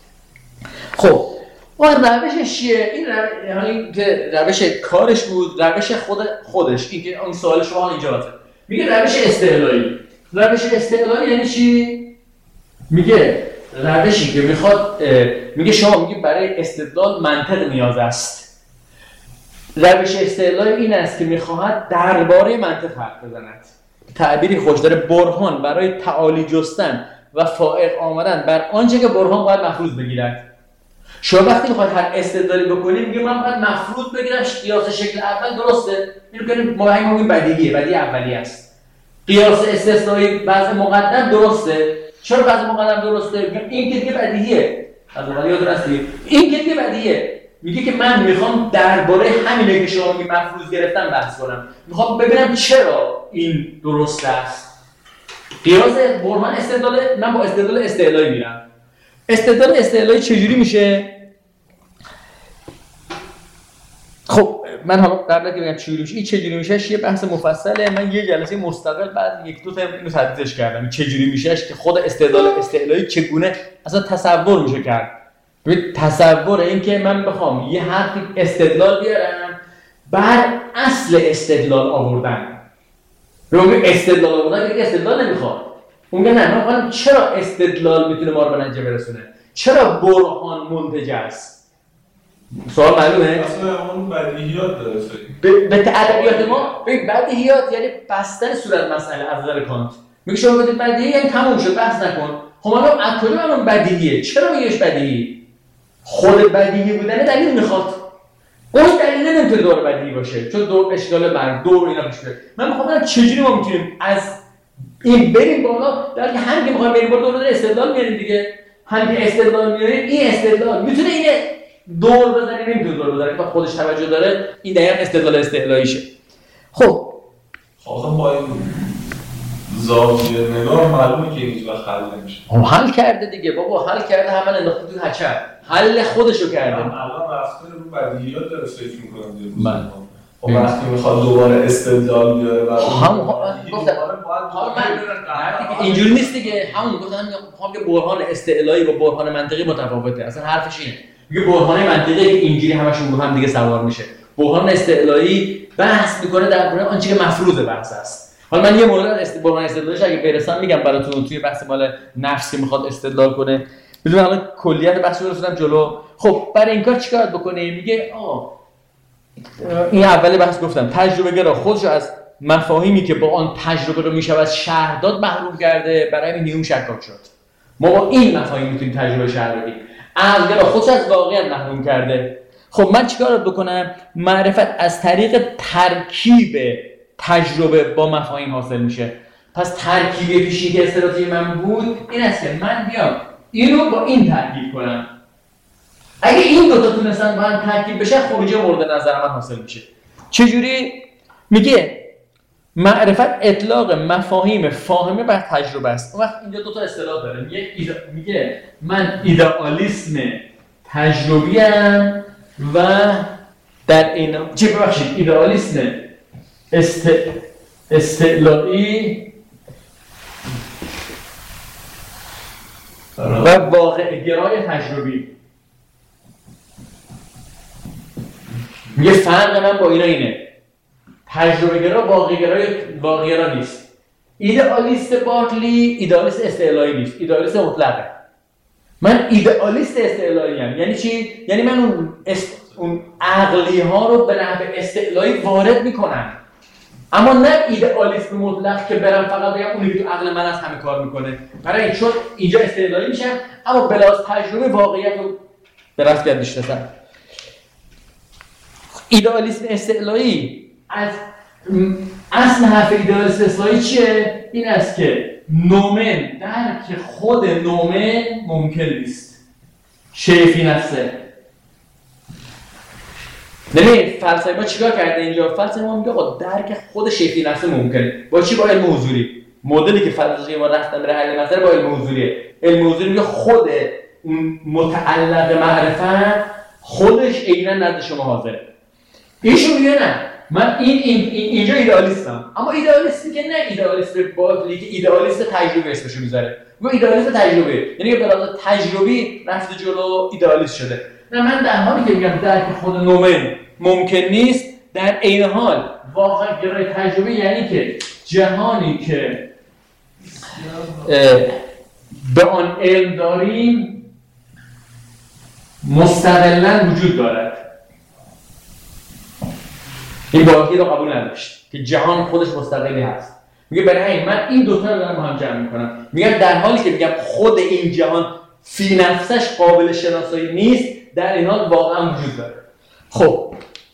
خب اون روشش چیه؟ این روش کارش بود، روش خودش. این که اون سوال شما اینجا واسه میگه روش استعلایی. روش استعلایی یعنی چی؟ میگه روشی که میخواد میگه شما میگه برای استدلال منطق نیاز است. روش استعلایی این است که میخواهد درباره منطق حرف بزند. تعبیری خوش داره، برهان برای تعالی جستن و فائق آمدن بر آنچه که برهان باید مفروض بگیرد. شما وقتی میخواید هر استدلالی بکنید میگه من باید مفروض بگیرم قیاس شکل اول درسته، اینو کنیم ما بدیهی اولیه است. قیاس استثنایی وضع مقدم درسته. چرا وضع مقدم درسته؟ این که دیگه بدیهیه. از اول یاد راستی این که دیگه بدیهیه. میگه که من میخوام درباره همینه که شما میگی مفروض گرفتم بحث کنم. میخوام ببینم چرا این درست است. قیاس برهان استدلال، من با استدلال استعلایی میرم. استدلال استعلایی چجوری میشه؟ خب من هم قبل که بگم چجوری میشه، این چجوری میشه یه بحث مفصله. من یه جلسه مستقل بعد یک دو تا اینو تدریسش کردم. این چجوری میشهش که خود استدلال استعلایی چگونه اصلا تصور میشه کرد. ببین تصور این که من بخوام یه حرفی استدلال بیارم بر اصل استدلال آوردن. ببین استدلال آوردن که استدلال نمیخواد. اون میگه نه، من چرا استدلال میتونه ما رو به نتیجه برسونه؟ چرا برهان منتج است؟ سوال معلومه؟ اصلا اون بدیهیات داره. به ادبیات ما بدیهیات یعنی بستن صورت مسئله از نظر کانت. میگه شما بدید بدیهی یعنی تموم شد، بحث نکن. خب ما از کجا معلوم بدیهیه؟ چرا میگیش بدیهی؟ خود بدیهی بودن دلیل میخواد. اون دلیل نمیتونه دور بدیهی باشه، چون دور اشکال بر دور اینا پیش میاد. من میخوام ببینم چجوری ما میتونیم از این بریم بالا، در که هم که میخوایم بریم بالا دور استدلال میاریم دیگه. هم که استدلال میاریم، این استدلال میتونه اینه دور بزنه، نمیتونه دور بزنه، که خودش توجه داره. این دقیقاً استدلال استعلاییشه. خب آخه با این زاویه نگاه معلومه که هیچ وقت حل نمیشه. حل کرده دیگه بابا، حل کرده، همه انداخته تو هچل، حل خودشو کرده. الان رفته رو بدیهیات داره فکر میکنه دیگه. من خب وقتی میخواد دوباره استدلال بیاره و گفتم اینجوری نیست دیگه. همون گفتم میگم که برهان استعلایی با برهان منطقی متفاوته. اصلا حرفش اینه، میگه برهان منطقی که اینجوری همشون رو هم دیگه سوار میشه. برهان استعلایی بحث میکنه درباره آنچه که مفروض بحث است. حالا من یه مورد برهان استدلالش اگه برسم میگم براتون توی بحث مال نفس که میخواد استدلال کنه. بدون حالا کلیت بحث رو رسیدم جلو. خب برای این کار چیکار بکنیم؟ میگه این اولی بحث گفتم تجربه گرا خودش از مفاهیمی که با آن تجربه رو میشود شرح داد محروم کرده. برای همین نیوم شکاک شد. ما با این مفاهیم میتونیم تجربه شرح بدیم. عقل گرا خودش از واقعیت محروم کرده. خب من چیکار بکنم؟ معرفت از طریق ترکیب تجربه با مفاهیم حاصل میشه. پس ترکیب پیشی که استراتژی من بود این است که من بیام اینو با این ترکیب کنم. اگه این دو تا تونستن با هم ترکیب بشه خروجی مورد نظر من حاصل میشه. چجوری؟ میگه معرفت اطلاق مفاهیم فاهمه بر تجربه است. اون وقت اینجا دو تا اصطلاح داره. میگه من ایدئالیسم تجربی ام و در این ایدئالیسم استعلایی و واقع گرای تجربی. میگه فرق من با اینا اینه، تجربه گرا واقع گرا نیست. ایدئالیست بارکلی ایدئالیست استعلایی نیست، ایدئالیست مطلقه. من ایدئالیست استعلایی ام. یعنی چی؟ یعنی من اون عقلی ها رو به نحو استعلایی وارد میکنم، اما نه ایدئالیسم مطلق که برم فقط بگم اونی که تو عقل من از همه کار میکنه. برای چون اینجا استعلایی میشم اما بلاز تجربه واقعیت رو به رفت یاد میشناسم. ایدئالیسم استعلایی از اصل حرف ایدئالیسم استعلایی چیه؟ این است که نومن درک خود نومن ممکن نیست، شیفی نفسه. ببین فلسفه ما چیکار کرده اینجا؟ فلسفه ما میگه آقا درک خود شیفی نفسه ممکنه. با چی؟ با علم حضوری. مدلی که فلسفه ما رفتن به حل مسئله با علم حضوریه. علم حضوری میگه خود اون متعلق معرفت خودش عیناً نزد شما حاضره. ایشون میگه نه من اینجا ایدئالیستم، اما ایدئالیستی که نه ایدئالیست باطلی که ایدئالیست تجربه اسمشو میذاره. و ایدئالیست تجربه یعنی به لحاظ تجربی رفته جلو ایدئالیست شده. نه من در حالی که میگم درک خود نومن ممکن نیست، در عین حال واقعا گرای تجربه یعنی که جهانی که به آن علم داریم مستقلاً وجود دارد. این باقی رو قبول نداشت که جهان خودش مستقلی هست. میگه برای همین من این دوتا رو دارم با هم جمع میکنم. میگم در حالی که میگم خود این جهان فی نفسش قابل شناسایی نیست، در این حال واقعا وجود داره. خب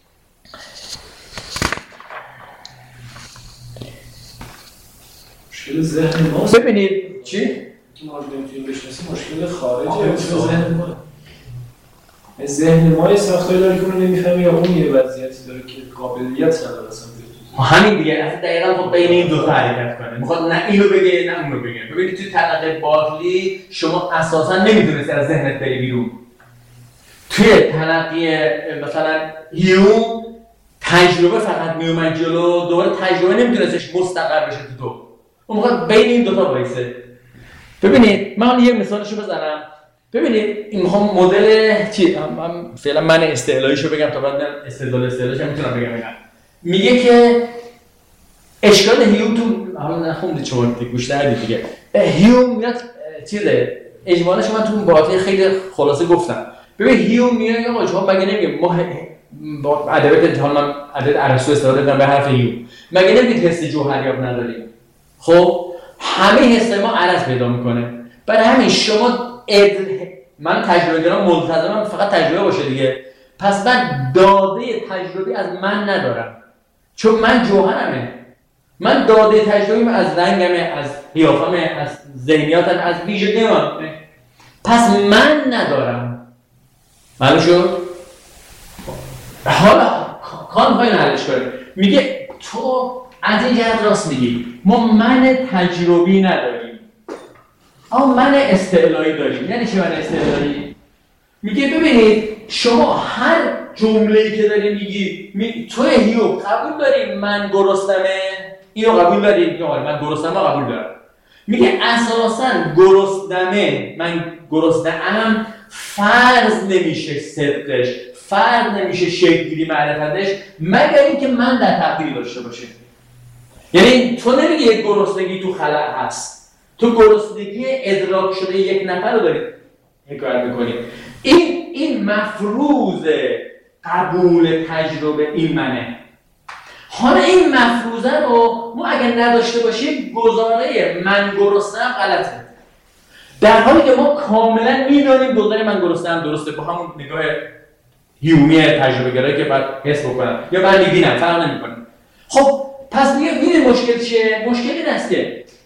مشکل ذهن ماست. ببینید چی؟ ما نمیتونیم بشناسیم، مشکل خارجه ذهن ما. ذهن ما یه ساختاری داره که اون نمیفهمه یا اون یه وضعیتی داره که قابلیت نداره اصلا بیاد. همین دیگه اصلا دقیقاً خود بین این دو تا حرکت کنه. میخواد نه اینو بگه نه اونو بگه. ببینید توی تلقی بارکلی شما اساساً نمیدونستی از ذهنت بری بیرون. توی تلقی مثلا هیوم تجربه فقط میومد جلو، دوباره تجربه نمیتونستش مستقر بشه تو. اون موقع بین این دو تا وایسه. ببینید من یه مثالشو بزنم. ببینید این میخوام مدل چی من فعلا من استعلاییشو بگم تا بعد استدلالش میتونم بگم. میگه که اشکال هیوم تو حالا نخوندید شما گوش دادید دیگه. هیوم میاد چیزه اجمالش من تو اون بحث خیلی خلاصه گفتم. ببین هیوم میاد آقا شما مگه نمیگه ما با ادبیات حالا من ادبیات ارسطو استفاده کردم به حرف هیوم. مگه نمیگید حس جوهریاب نداریم؟ خب همه حس ما عرض پیدا میکنه. برای همین شما من تجربه گرام منتظرم فقط تجربه باشه دیگه. پس من داده تجربی از من ندارم چون من جوهرمه. من داده تجربیم از رنگمه، از قیافمه، از ذهنیاتم، از ویژگی‌ام. پس من ندارم. معلوم شد؟ حالا کان باید حلش کنه. میگه تو از این جهت راست میگی. ما من تجربی نداریم. اما من استعلایی داریم. یعنی چی من استعلایی؟ میگه ببینید شما هر جمله‌ای که داری میگی تو هیو قبول داری من گرسنمه؟ اینو قبول داری؟ میگه آره من گرسنمه قبول دارم. میگه اساساً گرسنمه من گرسنه‌ام فرض نمیشه صدقش، فرض نمیشه شکل‌گیری معرفتش مگر اینکه من در تقدیر داشته باشه. یعنی تو نمیگی یک گرسنگی تو خلأ هست، تو گرسنگی ادراک شده یک نفر رو داری حکایت میکنی. این مفروض قبول تجربه این منه. حالا این مفروضه رو ما اگر نداشته باشیم گزاره من گرسنه‌ام غلطه. در حالی که ما کاملا میدونیم گزاره من گرسنه‌ام درسته با همون نگاه هیومی تجربه گرایی که بعد حس بکنم یا بعد میبینم فرق نمیکنه. خب پس میگه مشکل چیه؟ مشکل این است که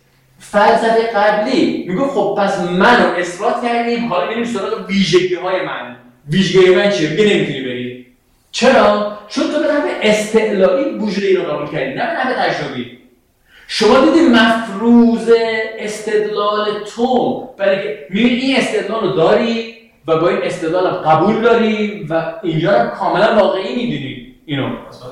فلسفه قبلی میگه خب پس منو اثبات کردیم، حالا میریم سراغ ویژگی‌های من. ویژگی من چیه؟ میگه نمیتونی بری. چرا؟ چون تو به نحو استعلایی وجود اینو قبول کردی، نه به نحو تجربی. شما دیدی مفروض استدلال تو برای که میبینی این استدلال رو داری و با این استدلال قبول داری و اینجا هم کاملا واقعی میدونی اینو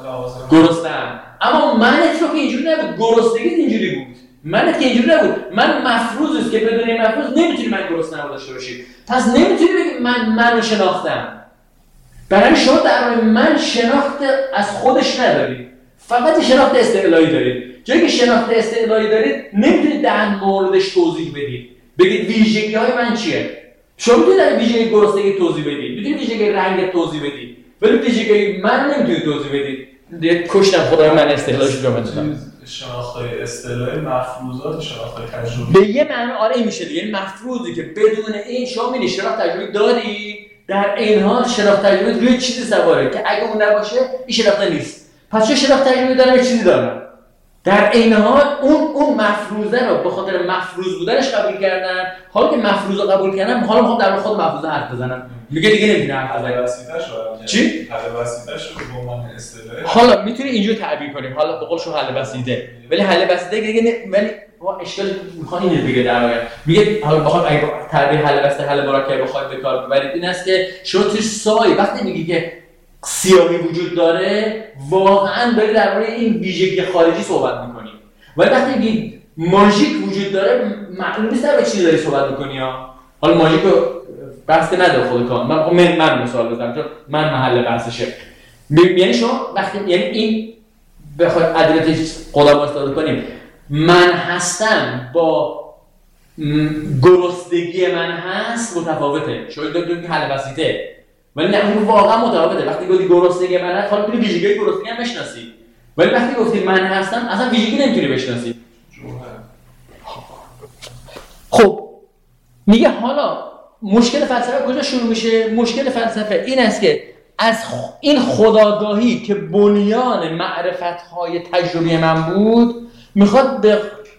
گرستم. اما منت رو که اینجوری نبود، گرستگیت اینجوری بود. منت که اینجوری نبود. من مفروض است که بدون این مفروض نمیتونی من گرسنه رو داشته باشی. پس نمیتونی بگی منو شناختم. برای شما در من شناخت از خودش نداری، فقط شناخت استعلایی دارید. جایی که شناخت استعلایی دارید نمیتونید در موردش توضیح بدید، بگید ویژگی‌های من چیه. شما میتونید در ویژگی گرسنگی توضیح بدید، میتونید ویژگی رنگ توضیح بدید، ولی ویژگی من نمیتونید توضیح بدید. کشتم خدای من استعلایش رو بدم. شناخت‌های استعلایی مفروضات شناخت‌های تجربی به یه معنی آره این میشه دیگه. این مفروضی که بدون این شما می‌بینی شناخت تجربی داری، در این حال شناخت تجربی روی چیزی سواره که اگه اون نباشه این شناخته نیست. پس چه شناخت تجربی دارم یه چیزی دارم. در این حال اون مفروضه رو به خاطر مفروض بودنش قبول کردن. حالا که مفروض رو قبول کردن، حالا میخوام در خود مفروضه حرف بزنم. میگه دیگه نمیتونه حرف بزنه. چی؟ حل وسیله‌اش رو به عنوان اصطلاح حالا میتونی اینجوری تعبیر کنیم. حالا به قولش حل وسیله. ولی حل وسیله دیگه ولی اشکال میخواد اینو بگه در واقع. میگه حالا بخوام اگه تعبیر حل وسیله حل مرکب بخواید به کار ببرید این است که شما توی سای وقتی میگی که سیاهی وجود داره، واقعا داری درباره این ویژگی خارجی صحبت میکنی. ولی وقتی میگی ماژیک وجود داره، معلوم نیست در چی داری صحبت میکنی ها. حالا ماژیک رو بحث نداره خود کار. من مثال بزنم چون من محل بحثشه. یعنی شما وقتی یعنی این بخواید ادلتش قدام استفاده کنیم، من هستم با گرسنگی من هست متفاوته. شما دارید حل وسیله، ولی نه اون واقعا متفاوته. وقتی گفتی گرسنگی من هست، حالا میتونی ویژگی گرسنگی هم بشناسی، ولی وقتی گفتی من هستم اصلا ویژگی نمیتونی بشناسی. خب میگه حالا مشکل فلسفه کجا شروع میشه؟ مشکل فلسفه این است که از این خودآگاهی که بنیان معرفت‌های تجربی من بود، میخواد به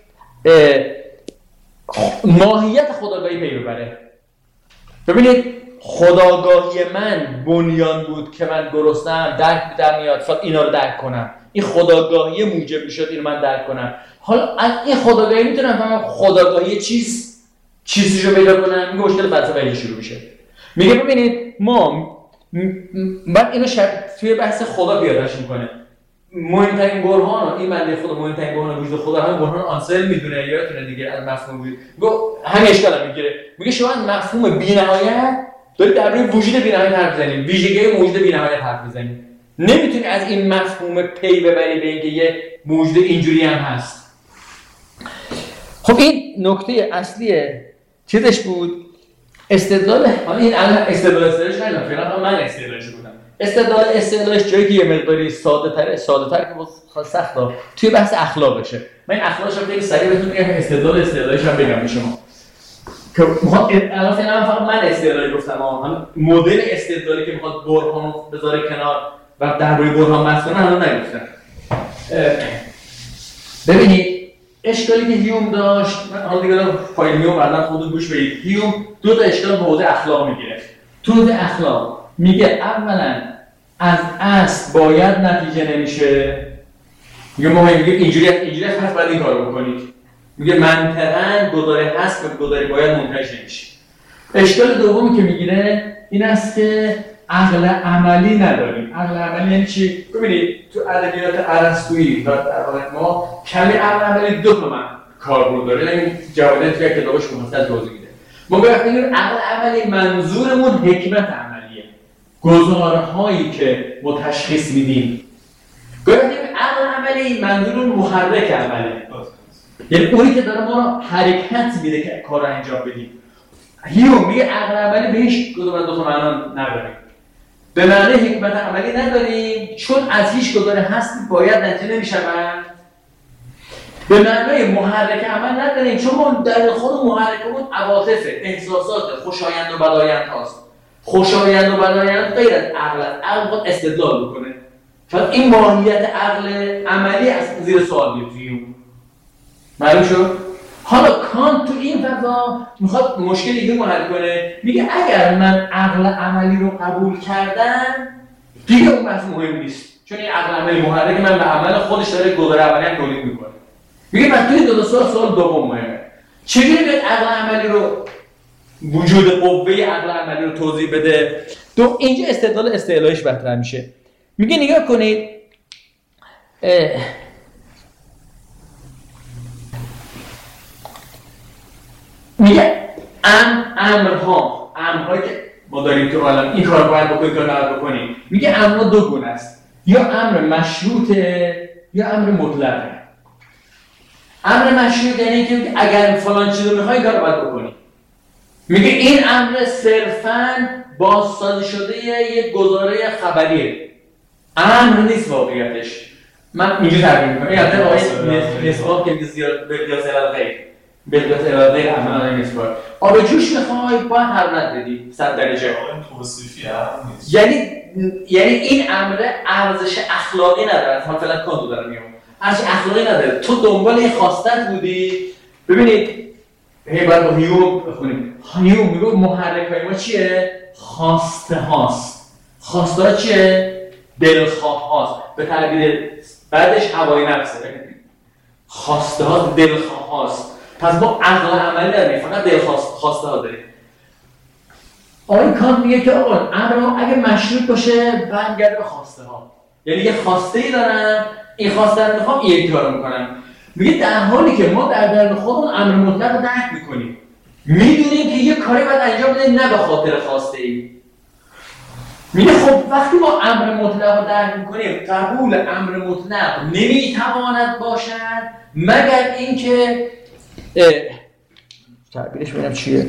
ماهیت خودآگاهی پی ببره. ببینید خودآگاهی من بنیان بود که من گرسنه‌ام، درک در میاد فقط اینا رو درک کنم. این خودآگاهی موجب میشد اینو من درک کنم. حالا از این خودآگاهی میتونم فهمم خودآگاهی چیزی رو پیدا کنم. میگه مشکل فلسفه اینجا شروع میشه. میگه ببینید ما بعد اینو توی بحث خدا پیاده‌اش میکنه. مهمترین برهان و این بنده خدا مهمترین برهان وجود خدا همین برهان آنسل میدونه، یادتونه دیگه از مفهوم بود. گفت همین اشکال میگیره. میگه شما از مفهوم بی‌نهایت دارید درباره وجود بی‌نهایت حرف می‌زنید، ویژگی موجود بی‌نهایت حرف می‌زنید. نمیتونی از این مفهوم پی ببری به اینکه یه موجود اینجوری هم هست. خب این نکته اصلی چیزش بود. استدلال حالا این الان استدلالش ندارم، فعلا من استدلالش بودم. استدلالش جایی که یه مقداری ساده‌تر که بود سخته توی بحث اخلاقشه. من اخلاقش رو خیلی سریع بهتون میگم، استدلالش هم بگم به شما. که الان فقط من استدلالی گفتم، هم مدل استدلالی که میخواد برهان رو بذاره کنار و درباره برهان بحث کنه الان نگفتم. ببینید اشکالی که هیوم داشت، حالا دیگه فایل میوم بعداً خودتون گوش بدید. هیوم دو تا اشکال حوزه اخلاق میگیره. تو حوزه اخلاق میگه اولا از اصل باید نتیجه نمیشه. میگه ما اینجوری هست باید این کارو بکنید. میگه منطقاً گزاره هست و گزاره باید منتج نمیشه. اشکال دومی که میگیره این است که عقل عملی نداریم. عقل عملی یعنی چی؟ ببینید تو ادبیات ارسطویی و در واقع ما کمی عقل عملی دو تا کاربرد داره. این جوابات توی کتابش مفصل توضیح میده. ما وقتی میگیم عقل عملی منظورمون حکمت عملیه. گزارهایی که ما تشخیص میدیم. گفتیم عقل عملی منظورمون محرک عمله. یعنی اونی که داره ما رو حرکت میده که کار رو انجام بدیم. هیوم میگه عقل عملی بهش دو تا معنا نداره. به معنی حکمت عملی نداریم چون از هیچ گزاره هستی باید نتیجه نمیشوند. به معنی محرک عمل نداریم چون ما در خود محرکمون عواطف، احساسات خوشایند و بدایند هست. خوشایند و بدایند غیر از عقل است. عقل باید استدلال بکنه. فقط این ماهیت عقل عملی از زیر سوال میاد. معلوم شد؟ حالا کانت تو این فضا میخواد مشکلی رو حل کنه، میگه اگر من عقل عملی رو قبول کردم دیگه اون بحث مهم نیست، چون این عقل عملی محرک من به عمل خودش داره گذر عملی هم تولید میکنه. میگه من توی دو سوال دوم مهمه، چجوری بیاد عقل عملی رو وجود قوه عقل عملی رو توضیح بده. اینجا استدلال استعلایش مطرح میشه. میگه نگاه کنید میگه امرهایی که ما داریم تو عالم این کار باید بکنید کار نباید بکنید، میگه امرها دو گونه است، یا امر مشروطه یا امر مطلقه. امر مشروط یعنی که اگر فلان چیزو میخوای کار باید بکنی. میگه این امر صرفاً بازسازی شده یک گزاره خبریه، امر نیست واقعیتش. من اینجوری تعبیر میکنم، این البته آقای نسبات که زیاد به قیاس الغیر به قیاس الغیر عملا نسبات آب جوش میخوای باید حرمت بدی 100 درجه. توصیفی امر نیست. یعنی این امر ارزش اخلاقی نداره. مثلا کانتو داره میگم ارزش اخلاقی نداره، تو دنبال این خواستت بودی. ببینید باید با هیوم بخونیم. هیوم میگه محرک های ما چیه؟ خواسته هاست. خواسته ها چیه؟ دلخواه هاست. به تعبیر بعدش هوای نفسه. خواسته ها دلخواه هاست. پس ما عقل عملی نداریم، فقط خواسته ها داریم. آقای کانت میگه که آقا امر اگه مشروط باشه برمیگرده به خواسته ها، یعنی یه خواسته ای دارم، این خواسته رو میخوام این کارو میکنم. میگه در حالی که ما در درون خودمون امر مطلق رو درک میکنیم، میدونیم که یه کاری باید انجام بدیم نه به خاطر خواسته ای. میگه خب وقتی ما امر مطلق رو درک میکنیم، قبول امر مطلق نمیتواند باشد مگر اینکه تعبیرش ببینم چیه.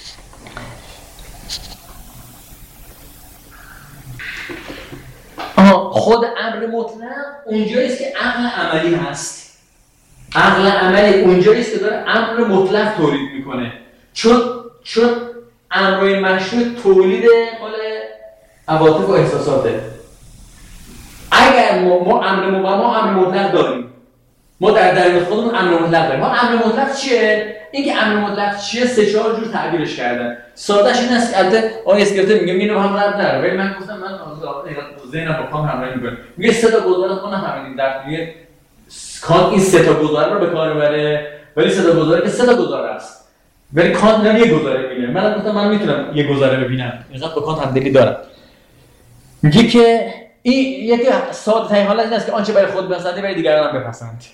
خود امر مطلق اونجاییست که عقل عملی هست. عقل عملی اونجاییست که داره امر مطلق تولید میکنه، چون امرای مشروط تولید مال عواطف و احساساته. اگر ما امر مطلق داریم، ما در درون خودمون امر مطلق داریم. ما امر مطلق چیه؟ اینکه امر مطلق چیه 3-4 جور تعبیرش کردن. سادهش این است که البته آقای اسکرتر میگه اینو هم رد نداره، ولی من گفتم من ذهنم با کام همراهی میکنه. میگه 3 تا گزاره خودم همین در میگه کانت این 3 تا گزاره رو به کار میبره، ولی 3 تا گزاره که 3 تا گزاره است، ولی کانت هم یه گزاره میبینه. من گفتم من میتونم یه گزاره ببینم، اینقدر با کانت همدلی دارم. میگه که این یکی ساده ترین حالت این است که آنچه برای خود بپسندی برای دیگران هم بپسند.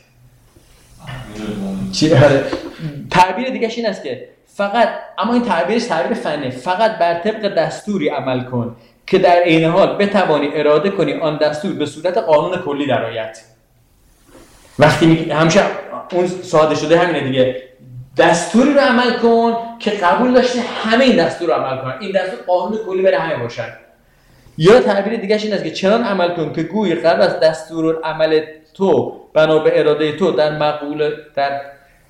تعبیر دیگه این است که فقط، اما این تعبیر فنی، فقط بر طبق دستوری عمل کن که در عین حال بتوانی اراده کنی آن دستور به صورت قانون کلی درآید. وقتی میگه همیشه اون ساده شده همینه دیگه، دستوری رو عمل کن که قبول داشته همه این دستور رو عمل کن، این دستور قانون کلی برای همه باشد. یا تعبیر دیگه این است که چنان عمل کن که گویی قبل از دستورالعمل تو بنا به اراده تو در مقوله در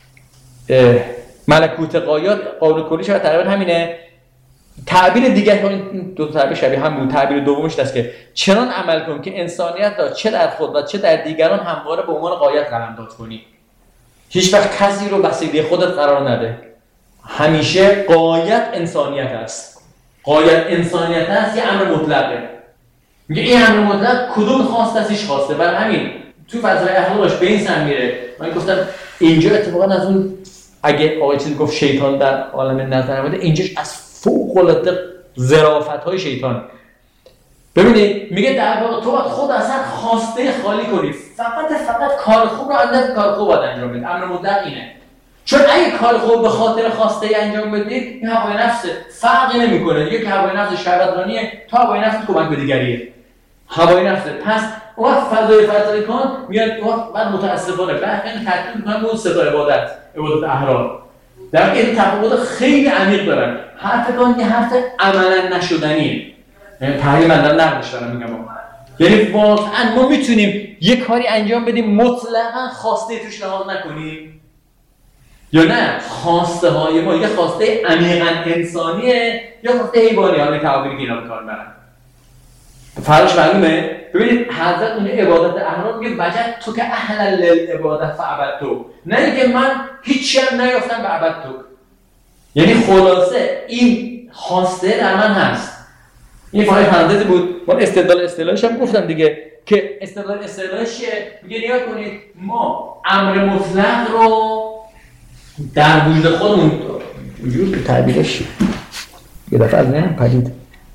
ملکوت غایات قانون کلی شد. تقریبا همینه. تعبیر دیگه این دو تعبیر شبیه هم بود. تعبیر دومش است که چنان عمل کن که انسانیت را چه در خود و چه در دیگران همواره به عنوان غایت قلمداد کنی. هیچ وقت کسی رو وسیله خودت قرار نده. همیشه غایت انسانیت است. غایت انسانیت است، یه امر مطلقه. میگه این امر مطلق کدوم خواسته است؟ هیچ خواسته. برای همین تو فضای اخلاقش به این سم میره. من گفتم اینجا اتفاقا از اون اگه آقای چیزی گفت شیطان در عالم نظر اومده، اینجاش از فوق العاده ظرافت‌های شیطان. ببینید میگه در واقع تو باید خود اصلا خواسته خالی کنی، فقط کار خوب رو اندازه کار خوب باید انجام بدی. امر مطلق اینه. چون اگه کار خوب به خاطر خواسته انجام بدید، این هوای نفس فرقی نمیکنه. یک هوای نفس شهوترانیه، تا هوای نفس کمک به دیگریه. هوای نفس. پس اون فضای کان میاد بعد متاسفانه بعد این ترکیب میکنن اون 3 تا عبادت احرار. در واقع این تفاوت خیلی عمیق دارن. حرف کان یه حرف عملا نشدنیه. یعنی تحلیل من دارم نقدش دارم میگم. یعنی واقعا ما میتونیم یه کاری انجام بدیم مطلقاً خواسته توش نهاد نکنیم، یا نه خواسته های ما یه خواسته عمیقاً انسانیه یا خواسته حیوانی. حالا تعبیری که اینا به کار برن فرقش معلومه. ببینید حضرت اون عبادت احرام میگه وجد تو که اهل للعبادت فعبدتو، نه اینکه من هیچی هم نیافتم به عبدتو. یعنی خلاصه این خواسته در من هست. این فقط پرانتزی بود. من استدلال اصطلاحیش هم گفتم دیگه که استدلال اصطلاحیش میگه نگاه کنید ما امر مطلق رو در وجود خودمون وجود به تعبیرش یه دفعه از نیم پدید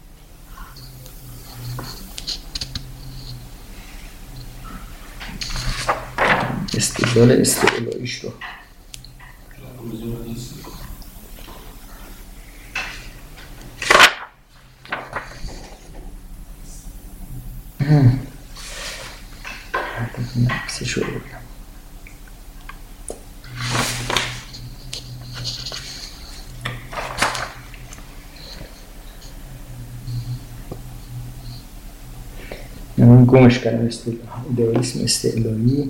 استدلال اصطلاحیش رو نفسش رو بگم. من گمش کردم ایدئالیسم استعلایی.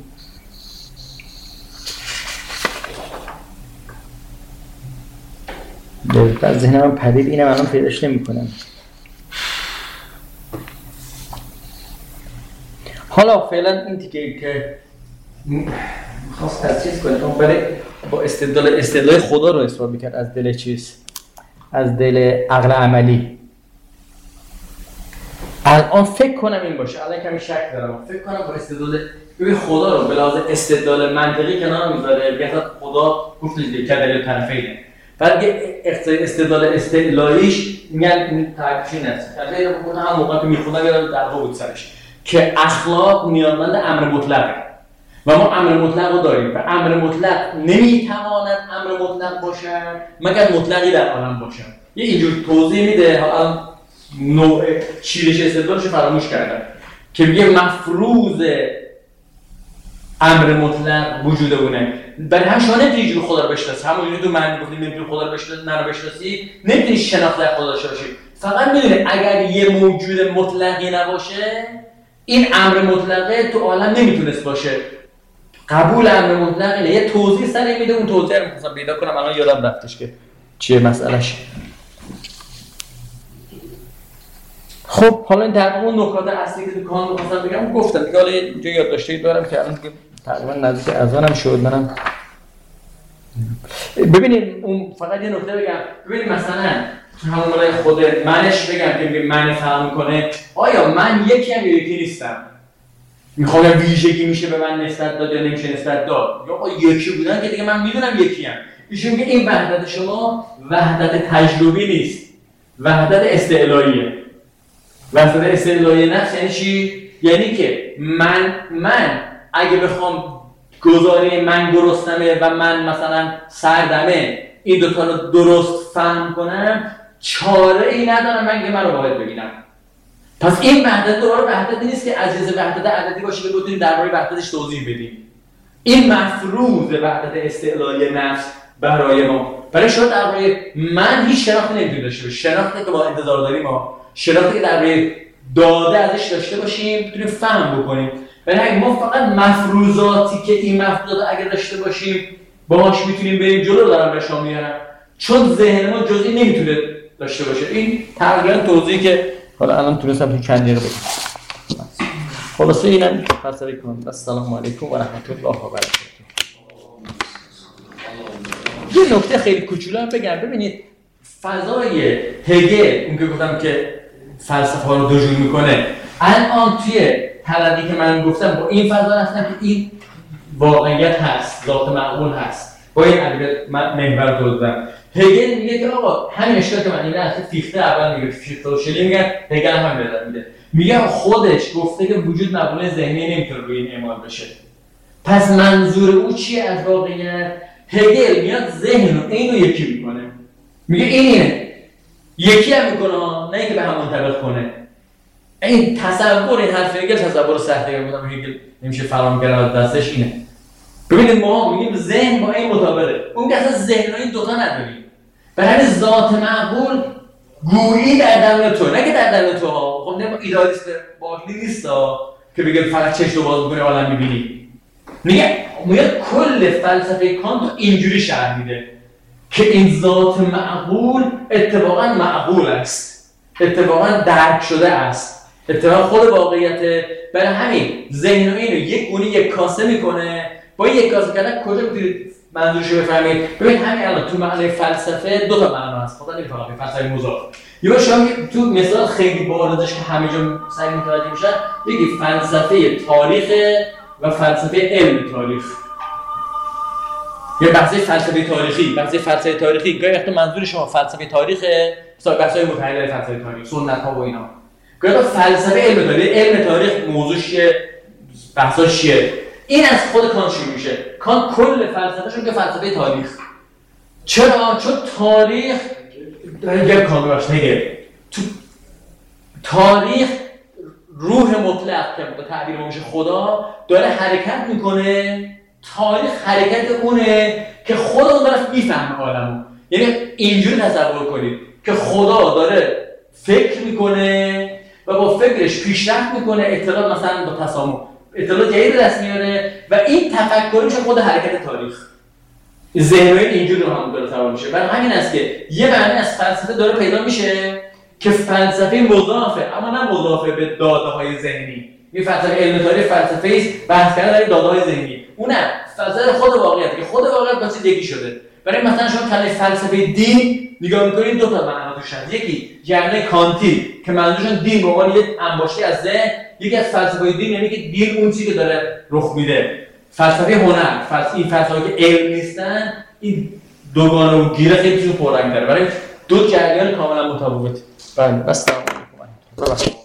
در ذهنم پدید اینم الان پیداش نمی‌کنم. حالا فعلا این تیکه که خواست تسجیل کنید برای با استدلال خدا رو اثبات می‌کرد از دل چیز، از دل عقل عملی. الان فکر کنم این باشه، الان کمی شک دارم، فکر کنم با استدلال ببین خدا رو به لحاظ استدلال منطقی کنار میذاره، میگه خدا گفت دیگه که دلیل طرفینه. بعد استدلال استعلاییش میگن این تعریفی نیست. البته اون هم موقعی که میخونم یادم در بود سرش که اخلاق نیازمند امر مطلقه و ما امر مطلق رو داریم و امر مطلق نمیتواند امر مطلق باشه مگر مطلقی در عالم باشه. یه اینجور توضیح میده. الان نوع چیرش استدلالش فراموش کردم که میگه مفروض امر مطلق وجود اونه. برای هم شما نمیتونی اینجور خدا رو بشناسی، همونجوری تو من گفتیم نمیتونی خدا رو بشناسی، نه رو بشناسی، نمیتونی شناخت در خدا داشته باشی. فقط میدونی اگر یه موجود مطلقی نباشه این امر مطلقه تو عالم نمیتونست باشه. قبول امر مطلق اینه. یه توضیح سر میده، اون توضیح رو میخواستم پیدا کنم الان یادم رفتش که چیه مسئلهش. خب حالا این در اون نکات اصلی که تو کانون می‌خواستم بگم گفتم دیگه. حالا اینجا یادداشتی دارم که الان دیگه تقریبا نزدیک اذانم شد. منم ببینید اون فقط یه نکته بگم. ببینید مثلا تو همون مالای خود منش بگم که میگه من فهم میکنه آیا من یکی هم یا یکی نیستم؟ میخوام ویژگی میشه به من نسبت داد یا نمیشه نسبت داد؟ یا آقا یکی بودن که دیگه من میدونم یکی هم. ایشون میگه این وحدت شما وحدت تجربی نیست، وحدت استعلاییه. وحدت استعلایی نفس یعنی چی؟ یعنی که من اگه بخوام گزاره من گرسنمه و من مثلا سردمه این دوتا رو درست فهم کنم چاره ای ندارم من که من رو باید ببینم. پس این وحدت دوباره وحدتی نیست که عزیز وحدت عددی باشه که بتونیم درباره وحدتش توضیح بدیم. این مفروض وحدت استعلایی نفس برای ما. برای شما درباره من هیچ شناختی نمیتونید داشته باشید. شناختی که با انتظار داریم ما شناختی که درباره داده ازش داشته باشیم بتونیم فهم بکنیم. برای ما فقط مفروضاتی که این مفروضات اگر داشته باشیم باهاش میتونیم بریم جلو دارم به شما میارم، چون ذهن ما جزئی نمیتونه داشته باشه. این تقریبا توضیحی که حالا الان تونستم تو چند دقیقه بگم. خلاصه اینم فلسفه کنم. السلام علیکم و رحمت الله و برکاته. یه نکته خیلی کوچولو هم بگم. ببینید فضای هگل اون که گفتم که فلسفه ها رو دو جور میکنه، الان توی تلقی که من گفتم با این فضا رفتم که این واقعیت هست، ذات معقول هست، با این ادبیات محور رو دادم. هگل میگه که آقا همین اشکال که من اینه اصلا فیخته اول میگه، فیخته و شلی میگن، هگل هم بدن میده. میگه خودش گفته که وجود مقوله ذهنی نمیتونه روی این اعمال بشه. پس منظور او چیه از واقعیت؟ هگل میاد ذهن رو اینو یکی میکنه. میگه اینه یکی هم میکنه، نه اینکه به هم منطبق کنه. این تصور، این حرف هگل تصور سخته بودم هگل نمیشه فرام کرد از دستش اینه. ببینید ما میگیم ذهن با این مطابقه، اون که اصلا ذهن رو این دوتا نداریم. برای ذات معقول گویی در درون تو، نه که در درون تو ها. خب نه ایدالیست باقی نیست که بگه فقط چشم رو باز بکنی عالم میبینی. میگه کل فلسفه کانت اینجوری شرح میده که این ذات معقول اتفاقا معقول است، اتفاقا درک شده است. اتفاق خود واقعیت. برای همین ذهن و اینو یک گونه یک کاسه میکنه. با یک کاسه کردن کجا میتونید منظورش رو بفهمید؟ ببین همین الان تو معنای فلسفه دو تا معنا هست. خدا نمیفهمه فلسفه مضاف. یا شما تو مثال خیلی بارزش که همه جا سعی متوجه میشن، یکی فلسفه تاریخ و فلسفه علم تاریخ. یا بحث فلسفه تاریخی گاهی وقتا منظور شما فلسفه تاریخه، مثلا بحث‌های متعلق فلسفه تاریخ، سنت‌ها و اینا. گاهی وقتا فلسفه علم تاریخ موضوعش چیه، بحثاش چیه. این از خود کانت شروع میشه. کانت کل فلسفه‌ش رو به فلسفه تاریخ. چرا؟ چون تاریخ داره کانت میگه تو تاریخ روح مطلق که به تعبیر ما میشه خدا داره حرکت میکنه. تاریخ حرکت اونه که خدا اون طرف میفهمه عالمو. یعنی اینجوری تصور کنید که خدا داره فکر میکنه و با فکرش پیشرفت میکنه، اطلاعات مثلا با تسامح اطلاعات جدید دست میاره و این تفکر میشه خود حرکت تاریخ. ذهن‌های اینجوری رو هم داره تصور میشه. برای همین است که یه معنی از فلسفه داره پیدا میشه که فلسفه مضافه، اما نه مضافه به داده‌های ذهنی. این فلسفه علم تاریخ فلسفه است بحث کردن در داده‌های ذهنی. اونم فلسفه خود واقعیت که خود واقعیت با چیز یکی شده. برای مثلا شما کلمه فلسفه دین نگاه می‌کنید دو تا معنا توش هست. یکی جمله کانتی که منظورشون دین به عنوان یک انباشته از ذهن، یکی از فلسفه دین یعنی که دین اون چیزی که داره رخ میده. فلسفه هنر، این فلسفه که علم نیستن، این دوگانه و گیره خیلی چیز پررنگ داره. برای دو جریان کاملا متفاوت. بله، بس تمام.